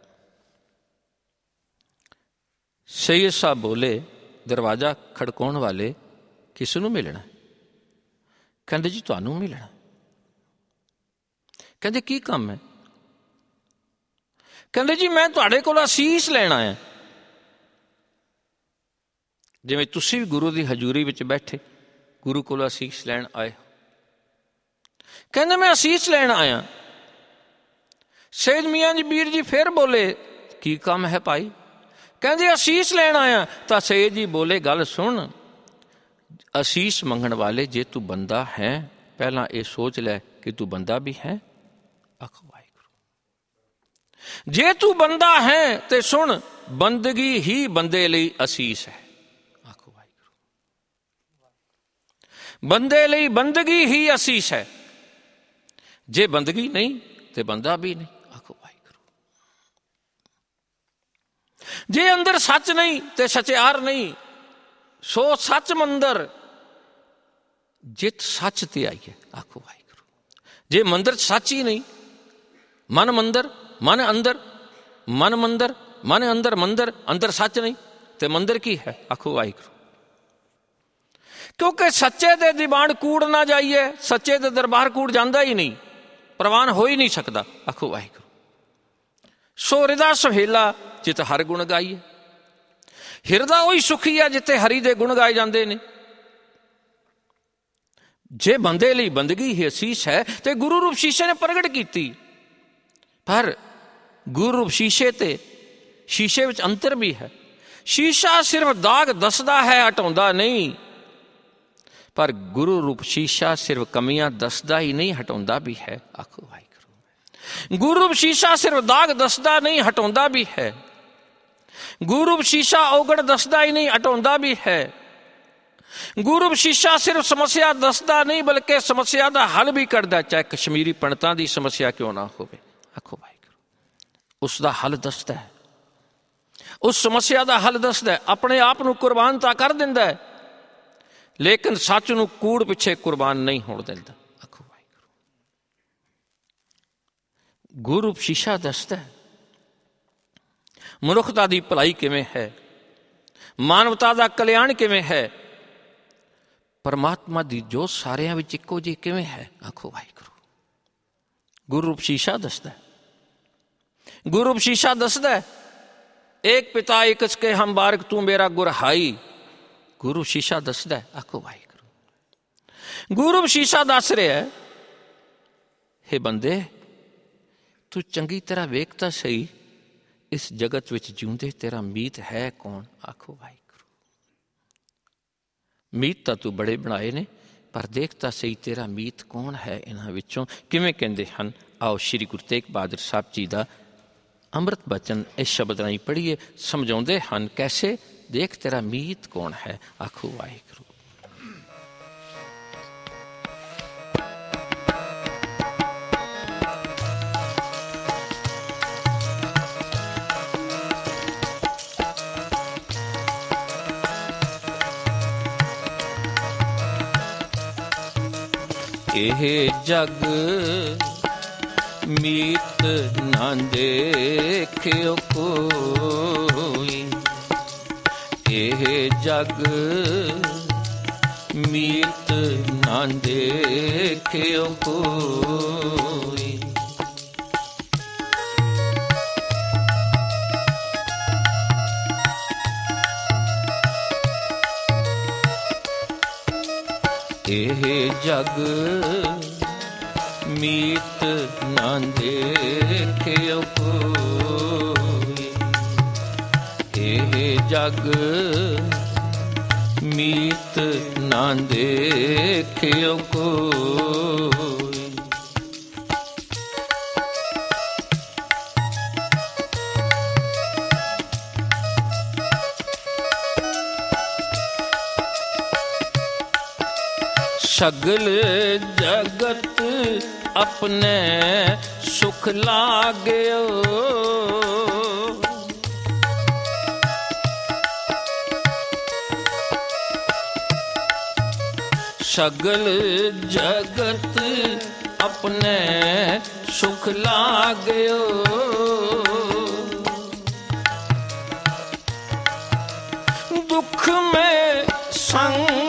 ਸਈਦ ਸਾਹਿਬ ਬੋਲੇ, ਦਰਵਾਜ਼ਾ ਖੜਕਾਉਣ ਵਾਲੇ ਕਿਸ ਨੂੰ ਮਿਲਣਾ? ਕਹਿੰਦੇ ਜੀ ਤੁਹਾਨੂੰ ਮਿਲਣਾ। ਕਹਿੰਦੇ ਕੀ ਕੰਮ ਹੈ? ਕਹਿੰਦੇ ਜੀ ਮੈਂ ਤੁਹਾਡੇ ਕੋਲ ਅਸੀਸ ਲੈਣ ਆਇਆ। ਜਿਵੇਂ ਤੁਸੀਂ ਵੀ ਗੁਰੂ ਦੀ ਹਜ਼ੂਰੀ ਵਿੱਚ ਬੈਠੇ ਗੁਰੂ ਕੋਲ ਅਸੀਸ ਲੈਣ ਆਏ। ਕਹਿੰਦੇ ਮੈਂ ਅਸੀਸ ਲੈਣ ਆਇਆ। ਸਈਦ ਮੀਆਂ ਜੀ ਮੀਰ ਜੀ ਫਿਰ ਬੋਲੇ, ਕੀ ਕੰਮ ਹੈ ਭਾਈ? ਕਹਿੰਦੇ ਅਸੀਸ ਲੈਣ ਆਇਆ। ਤਾਂ ਸਈਦ ਜੀ ਬੋਲੇ, ਗੱਲ ਸੁਣ, ਅਸੀਸ ਮੰਗਣ ਵਾਲੇ, ਜੇ ਤੂੰ ਬੰਦਾ ਹੈ ਪਹਿਲਾਂ ਇਹ ਸੋਚ ਲੈ ਕਿ ਤੂੰ ਬੰਦਾ ਵੀ ਹੈ। ਆਖੋ ਵਾਹਿਗੁਰੂ, ਜੇ ਤੂੰ ਬੰਦਾ ਹੈ ਤੇ ਸੁਣ, ਬੰਦਗੀ ਹੀ ਬੰਦੇ ਲਈ ਅਸੀਸ ਹੈ। ਆਖੋ ਵਾਹਿਗੁਰੂ, ਬੰਦੇ ਲਈ ਬੰਦਗੀ ਹੀ ਅਸੀਸ ਹੈ, ਜੇ ਬੰਦਗੀ ਨਹੀਂ ਤੇ ਬੰਦਾ ਵੀ ਨਹੀਂ। ਆਖੋ ਵਾਹਿਗੁਰੂ। ਜੇ ਅੰਦਰ ਸੱਚ ਨਹੀਂ ਤੇ ਸਚਿਆਰ ਨਹੀਂ, ਸੋ ਸੱਚ ਮੰਦਰ ਜਿਤ ਸੱਚ ਤੇ ਆਈਏ। ਆਖੋ ਵਾਹਿਗੁਰੂ। ਜੇ ਮੰਦਰ ਚ ਸੱਚ ਹੀ ਨਹੀਂ, ਮਨ ਮੰਦਰ, ਮਨ ਅੰਦਰ, ਮਨ ਮੰਦਰ, ਮਨ ਅੰਦਰ, ਮੰਦਰ ਅੰਦਰ ਸੱਚ ਨਹੀਂ ਤੇ ਮੰਦਰ ਕੀ ਹੈ? ਆਖੋ ਵਾਹਿਗੁਰੂ। ਕਿਉਂਕਿ ਸੱਚੇ ਦੇ ਦੀਵਾਨ ਕੂੜ ਨਾ ਜਾਈਏ, ਸੱਚੇ ਦੇ ਦਰਬਾਰ ਕੂੜ ਜਾਂਦਾ ਹੀ ਨਹੀਂ, ਪ੍ਰਵਾਨ ਹੋ ਹੀ ਨਹੀਂ ਸਕਦਾ। ਆਖੋ ਵਾਹਿਗੁਰੂ। ਸੋ ਹਿਰਦਾ ਸੁਹੇਲਾ ਜਿਤ ਹਰ ਗੁਣ ਗਾਈਏ। ਹਿਰਦਾ ਉਹੀ ਸੁਖੀ ਹੈ ਜਿੱਥੇ ਹਰੀ ਦੇ ਗੁਣ ਗਾਏ ਜਾਂਦੇ ਨੇ। ਜੇ ਬੰਦੇ ਲਈ ਬੰਦਗੀ ਹੀ ਅਸੀਸ ਹੈ ਤੇ ਗੁਰੂ ਰੂਪ ਸ਼ੀਸ਼ੇ ਨੇ ਪ੍ਰਗਟ ਕੀਤੀ, ਪਰ ਗੁਰੂ ਰੂਪ ਸ਼ੀਸ਼ੇ ਤੇ ਸ਼ੀਸ਼ੇ ਵਿੱਚ ਅੰਤਰ ਵੀ ਹੈ। ਸ਼ੀਸ਼ਾ ਸਿਰਫ ਦਾਗ ਦੱਸਦਾ ਹੈ, ਹਟਾਉਂਦਾ ਨਹੀਂ, ਪਰ ਗੁਰੂ ਰੂਪ ਸ਼ੀਸ਼ਾ ਸਿਰਫ ਕਮੀਆਂ ਦੱਸਦਾ ਹੀ ਨਹੀਂ, ਹਟਾਉਂਦਾ ਵੀ ਹੈ। ਆਖੋ ਵਾਹਿਗੁਰੂ। ਗੁਰੂ ਰੂਪ ਸ਼ੀਸ਼ਾ ਸਿਰਫ ਦਾਗ ਦੱਸਦਾ ਨਹੀਂ, ਹਟਾਉਂਦਾ ਵੀ ਹੈ। ਗੁਰੂ ਰੂਪ ਸ਼ੀਸ਼ਾ ਔਗਣ ਦੱਸਦਾ ਹੀ ਨਹੀਂ, ਹਟਾਉਂਦਾ ਵੀ ਹੈ। ਗੁਰੂ ਰੂਪ ਸ਼ੀਸ਼ਾ ਸਿਰਫ ਸਮੱਸਿਆ ਦੱਸਦਾ ਨਹੀਂ, ਬਲਕਿ ਸਮੱਸਿਆ ਦਾ ਹੱਲ ਵੀ ਕਰਦਾ, ਚਾਹੇ ਕਸ਼ਮੀਰੀ ਪੰਡਤਾਂ ਦੀ ਸਮੱਸਿਆ ਕਿਉਂ ਨਾ ਹੋਵੇ। ਆਖੋ ਵਾਹਿਗੁਰੂ। ਉਸ ਦਾ ਹੱਲ ਦੱਸਦਾ ਹੈ, ਉਸ ਸਮੱਸਿਆ ਦਾ ਹੱਲ ਦੱਸਦਾ ਹੈ। ਆਪਣੇ ਆਪ ਨੂੰ ਕੁਰਬਾਨ ਤਾਂ ਕਰ ਦਿੰਦਾ ਹੈ, ਲੇਕਿਨ ਸੱਚ ਨੂੰ ਕੂੜ ਪਿੱਛੇ ਕੁਰਬਾਨ ਨਹੀਂ ਹੋਣ ਦਿੰਦਾ। ਆਖੋ ਵਾਹਿਗੁਰੂ। ਗੁਰੂ ਰੂਪ ਸ਼ੀਸ਼ਾ ਦੱਸਦਾ ਹੈ ਮਨੁੱਖਤਾ ਦੀ ਭਲਾਈ ਕਿਵੇਂ ਹੈ, ਮਾਨਵਤਾ ਦਾ ਕਲਿਆਣ ਕਿਵੇਂ ਹੈ, ਪਰਮਾਤਮਾ ਦੀ ਜੋਤ ਸਾਰਿਆਂ ਵਿੱਚ ਇੱਕੋ ਜਿਹੀ ਕਿਵੇਂ ਹੈ। ਆਖੋ ਵਾਹਿਗੁਰੂ। ਗੁਰੂ ਰੂਪ ਸ਼ੀਸ਼ਾ ਦੱਸਦਾ ਹੈ। ਗੁਰੂ ਰੂਪ ਸ਼ੀਸ਼ਾ ਦੱਸਦਾ ਹੈ ਏਕ ਪਿਤਾ ਏਕ ਕੇ ਹਮ ਬਾਰਕ ਤੂੰ ਮੇਰਾ ਗੁਰ ਹਾਈ। ਗੁਰੂ ਸ਼ੀਸ਼ਾ ਦੱਸਦਾ ਹੈ। ਆਖੋ ਵਾਹਿਗੁਰੂ। ਗੁਰੂ ਸ਼ੀਸ਼ਾ ਦੱਸ ਰਿਹਾ, ਹੇ ਬੰਦੇ ਤੂੰ ਚੰਗੀ ਤਰ੍ਹਾਂ ਵੇਖ ਤਾਂ ਸਹੀ, ਇਸ ਜਗਤ ਵਿੱਚ ਜਿਉਂਦੇ ਤੇਰਾ ਮੀਤ ਹੈ ਕੌਣ। ਆਖੋ ਵਾਹਿਗੁਰੂ। ਮੀਤ ਤਾਂ ਤੂੰ ਬੜੇ ਬਣਾਏ ਨੇ, ਪਰ ਦੇਖ ਤਾਂ ਸਹੀ ਤੇਰਾ ਮੀਤ ਕੌਣ ਹੈ ਇਹਨਾਂ ਵਿੱਚੋਂ। ਕਿਵੇਂ ਕਹਿੰਦੇ ਹਨ, ਆਓ ਸ਼੍ਰੀ ਗੁਰੂ ਤੇਗ ਬਹਾਦਰ ਸਾਹਿਬ ਜੀ ਦਾ ਅੰਮ੍ਰਿਤ ਬਚਨ ਇਸ ਸ਼ਬਦ ਰਾਹੀਂ ਪੜ੍ਹੀਏ। ਸਮਝਾਉਂਦੇ ਹਨ ਕੈਸੇ, ਦੇਖ ਤੇਰਾ ਮੀਤ ਕੌਣ ਹੈ। ਆਖੋ ਵਾਹਿਗੁਰੂ। ਇਹ ਜਗ ਮੀਤ ਨਾ ਦੇਖਿਓ ਕੋਈ, ਇਹ ਜਗ ਮੀਤ ਨਾ ਦੇਖਿਓ ਕੋਈ। ਇਹ ਜਗ ਮੀਤ ਨਾ ਦੇਖਿਓ ਕੋਈ, ਇਹ ਜਗ ਮੀਤ ਨਾ ਦੇਖਿਓ ਕੋਈ। सगल जगत अपने सुख लाग्यो, सगल जगत अपने सुख लाग्यो। दुख में संग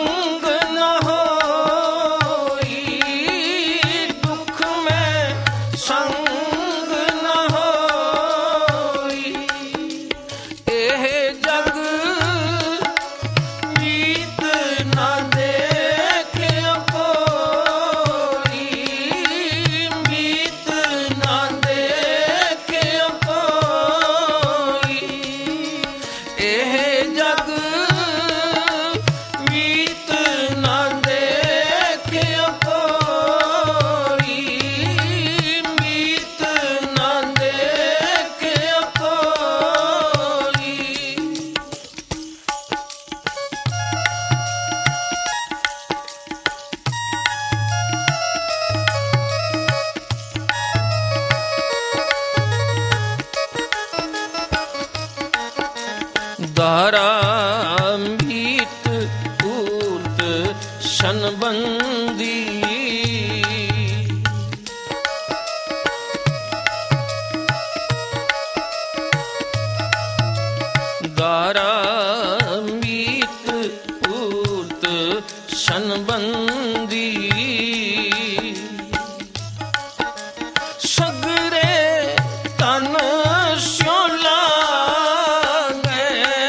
दारा मीत पूत सनबंदी। दारा मीत पूत सनबंदी। सगरे तन स्यों लागे,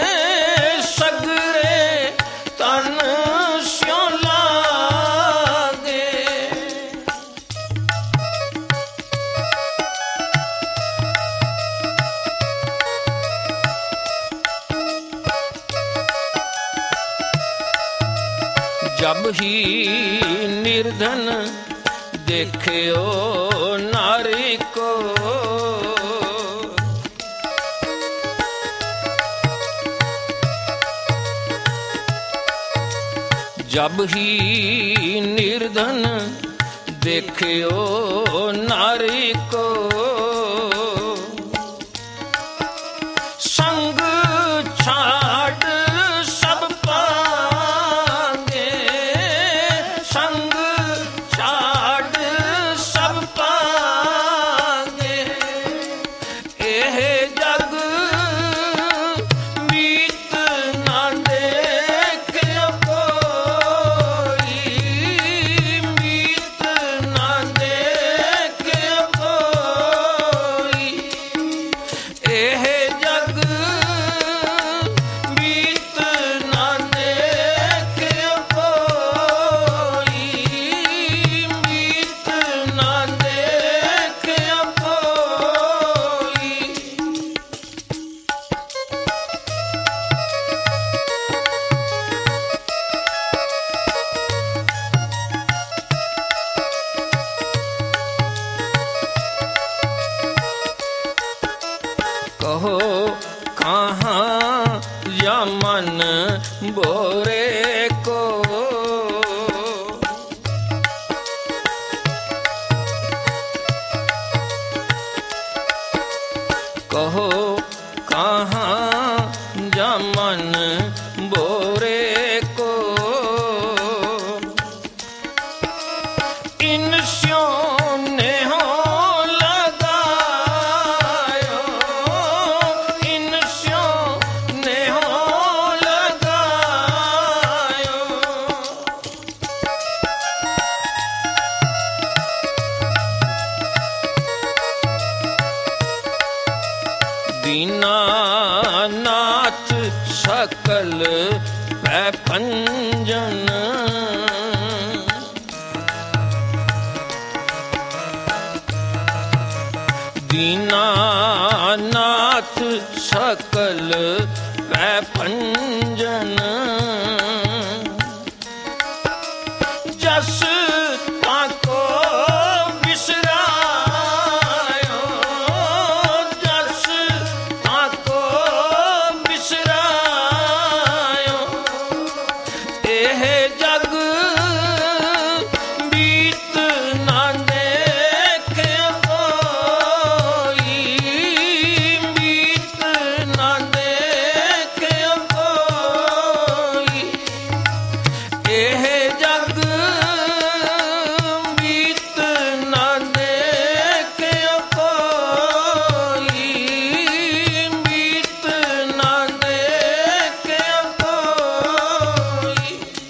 सगरे तन स्यों लागे। जब ही निर्धन देखियो नारी को, जब ही निर्धन देखियो नारी को, संग छाड़ सब पांगे, संग छाड़ सब पांगे। एह जग मीत ना देखियो कोई, मीत ना देखियो कोई। एह जग मीत ना देखियो कोई, मीत ना देखियो कोई। कहो कहाँ या मन बोरे को, कहो कहाँ या मन बोरे को। इन स्यों ने हो लगायो, इन स्यों ने हो लगायो। दीनानाथ सकल पैपंजन, दीनानाथ सकल पैपंजन। जस ताको बिसरायो, जस ताको बिसरायो। एह जग बीत ना देखियो कोई, बीत ना देखियो कोई। एह जग बीत ना देखियो कोई, बीत ना देखियो कोई।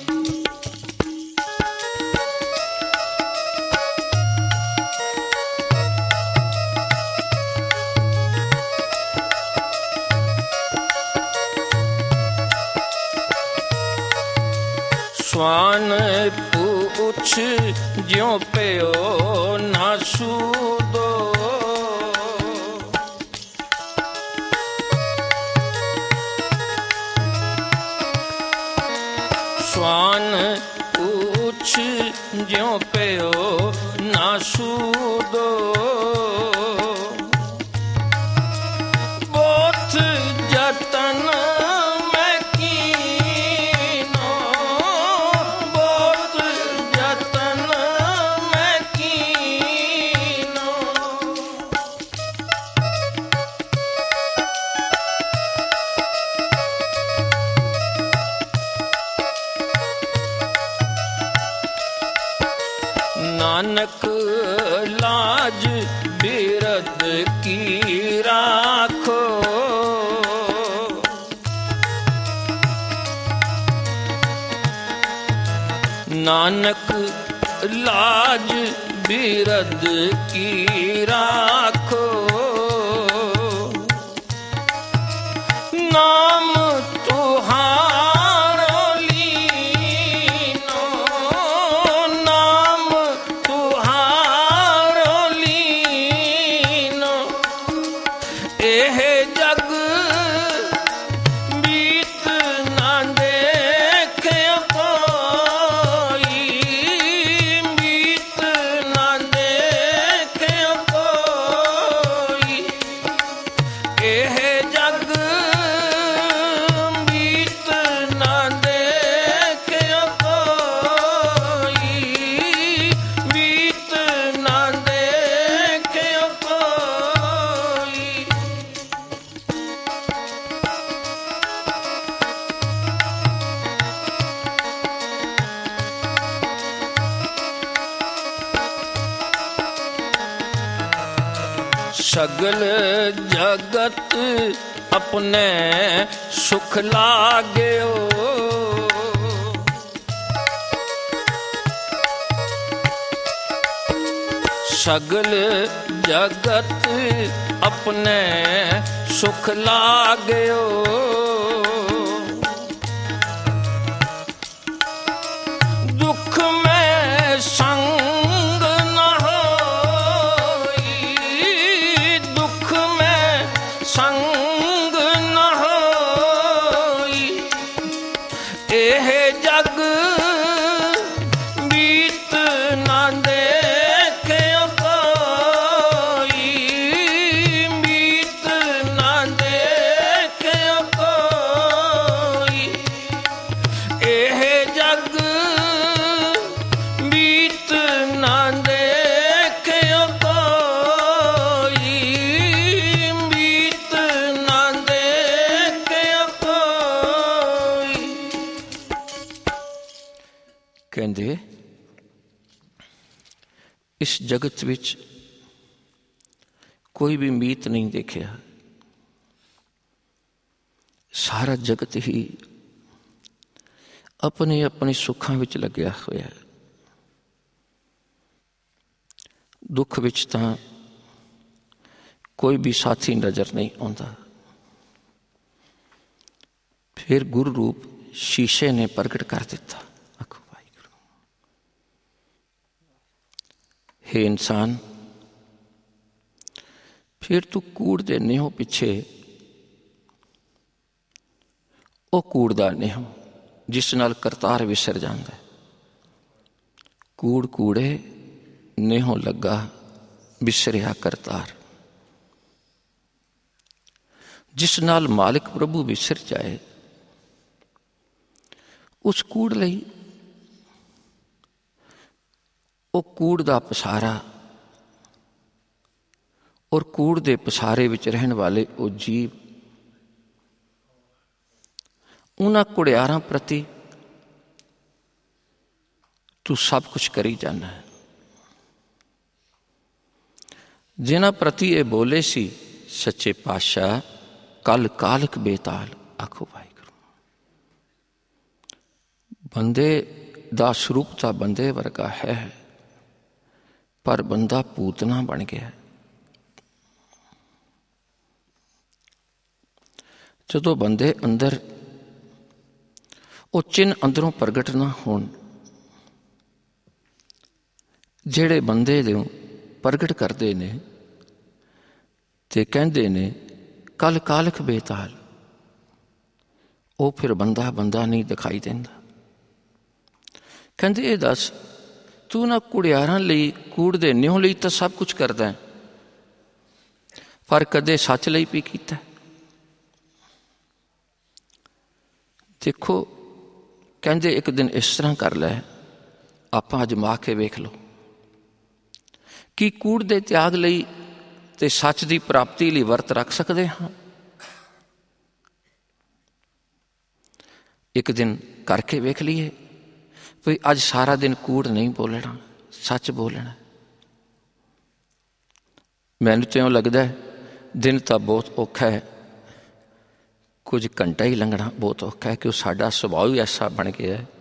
स्वान पूछ ज्यों प्यो ना सूदो, स्वान पूछ ज्यों प्यो ना सूदो। बोथ जतन मैं कीनो, बोथ जतन मैं कीनो। लाज बिरद की राखो। नानक लाज बिरद की राखो। नाम तुहारो लीनो, नाम तुहारो लीनो। एह जग बीत ना देखे कोई, बीत ना देखे कोई। एह जग बीत ना देखे कोई, बीत ना देखे कोई। सगल जगत अपने सुख लाग्यो। सगल जगत अपने सुख लाग्यो। दुख में संग न होई, दुख में संग न होई। एह जग बीत ना देखे कोई, बीत ना देखे कोई। एह जग बीत ना देखे कोई, बीत ना देखे कोई। कहंदे इस जगत विच कोई भी मीत नहीं देखिया। सारा जगत ही अपने अपने सुखां विच लग्या होया। दुख विच तां कोई भी साथी नज़र नहीं आउंदा। फिर गुरु रूप शीशे ने प्रगट कर दिता। आखो वाहिगुरू। हे इंसान, फिर तू कूड़ दे नेहो पिछे ओ कूड़ दा नेहो जिस नाल करतार विसर जांदा है। कूड़ कूड़े नेहो लगा विसरिया करतार। जिस नाल मालिक प्रभु विसर जाए उस कूड़ लई ओ कूड़ दा पसारा और कूड़ दे पसारे विच रहन वाले ओ जीव उन्हां कुड़ियारां प्रति तू सब कुछ करी जाना है। जिन्हां प्रति ये बोले सी सच्चे पातशाह कल कालक बेताल। आखो वाहिगुरू। बंदे दा स्वरूप तां बंदे वर्गा है, पर बंदा पूतना बन गया। जदों बंदे अंदर वो चिन्ह अंदरों प्रगट ना होण, जेड़े बंदे दे प्रगट करते ने ते कहंदे ने कल कालख बेताल, वो फिर बंदा बंदा नहीं दिखाई देंदा। कहंदे ये दस तू ना कुड़ियारां लई कूड़ दे न्यों लई तां सब कुछ करदा है, पर कदे सच लई भी कीता। देखो कहंदे एक दिन इस तरह कर लै, आपां अजमा के वेख लो कि कूड़ दे त्याग लई ते सच की प्राप्ति लई वर्त रख सकते हाँ। एक दिन करके वेख लीए भी अज सारा दिन कूड़ नहीं बोलना, सच बोलना। ਮੈਨੂੰ ਤਾਂ ਇਉਂ ਲੱਗਦਾ ਦਿਨ ਤਾਂ ਬਹੁਤ ਔਖਾ ਹੈ, ਕੁਝ ਘੰਟਾ ਹੀ ਲੰਘਣਾ ਬਹੁਤ ਔਖਾ ਹੈ, ਕਿ ਸਾਡਾ ਸੁਭਾਅ ਹੀ ਐਸਾ ਬਣ ਗਿਆ ਹੈ,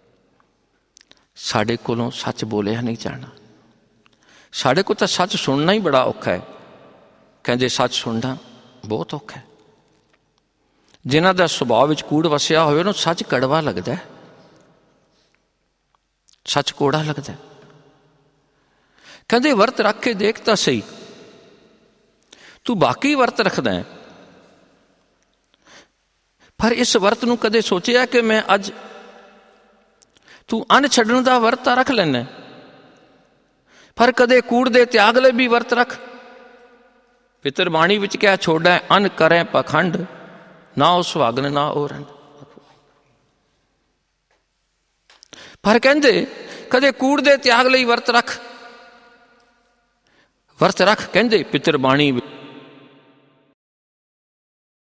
ਸਾਡੇ ਕੋਲੋਂ ਸੱਚ ਬੋਲਿਆ ਨਹੀਂ ਜਾਣਾ। ਸਾਡੇ ਕੋਲ ਤਾਂ ਸੱਚ ਸੁਣਨਾ ਹੀ ਬੜਾ ਔਖਾ ਹੈ। ਕਹਿੰਦੇ ਸੱਚ ਸੁਣਨਾ ਬਹੁਤ ਔਖਾ ਹੈ। ਜਿਨ੍ਹਾਂ ਦਾ ਸੁਭਾਅ ਵਿੱਚ ਕੂੜ ਵਸਿਆ ਹੋਵੇ ਉਹਨੂੰ ਸੱਚ ਕੜਵਾ ਲੱਗਦਾ, ਸੱਚ ਕੋੜਾ ਲੱਗਦਾ। ਕਹਿੰਦੇ ਵਰਤ ਰੱਖ ਕੇ ਦੇਖ ਤਾਂ ਸਹੀ, ਤੂੰ ਬਾਕੀ ਵਰਤ ਰੱਖਦਾ ਹੈ, ਪਰ ਇਸ ਵਰਤ ਨੂੰ ਕਦੇ ਸੋਚਿਆ ਕਿ ਮੈਂ ਅੱਜ ਤੂੰ ਅੰਨ ਛੱਡਣ ਦਾ ਵਰਤ ਤਾਂ ਰੱਖ ਲੈਂਦਾ, ਪਰ ਕਦੇ ਕੂੜ ਦੇ ਤਿਆਗ ਲਈ ਵੀ ਵਰਤ ਰੱਖ। ਪਿਤਰ ਬਾਣੀ ਵਿੱਚ ਕਿਹਾ ਛੋੜੈ ਅੰਨ ਕਰੈ ਪਾਖੰਡ, ਨਾ ਉਹ ਸੁਹਾਗਨ ਨਾ ਉਹ ਰੰਡ। ਪਰ ਕਹਿੰਦੇ ਕਦੇ ਕੂੜ ਦੇ ਤਿਆਗ ਲਈ ਵਰਤ ਰੱਖ, ਵਰਤ ਰੱਖ ਕਹਿੰਦੇ ਪਿਤਰ ਬਾਣੀ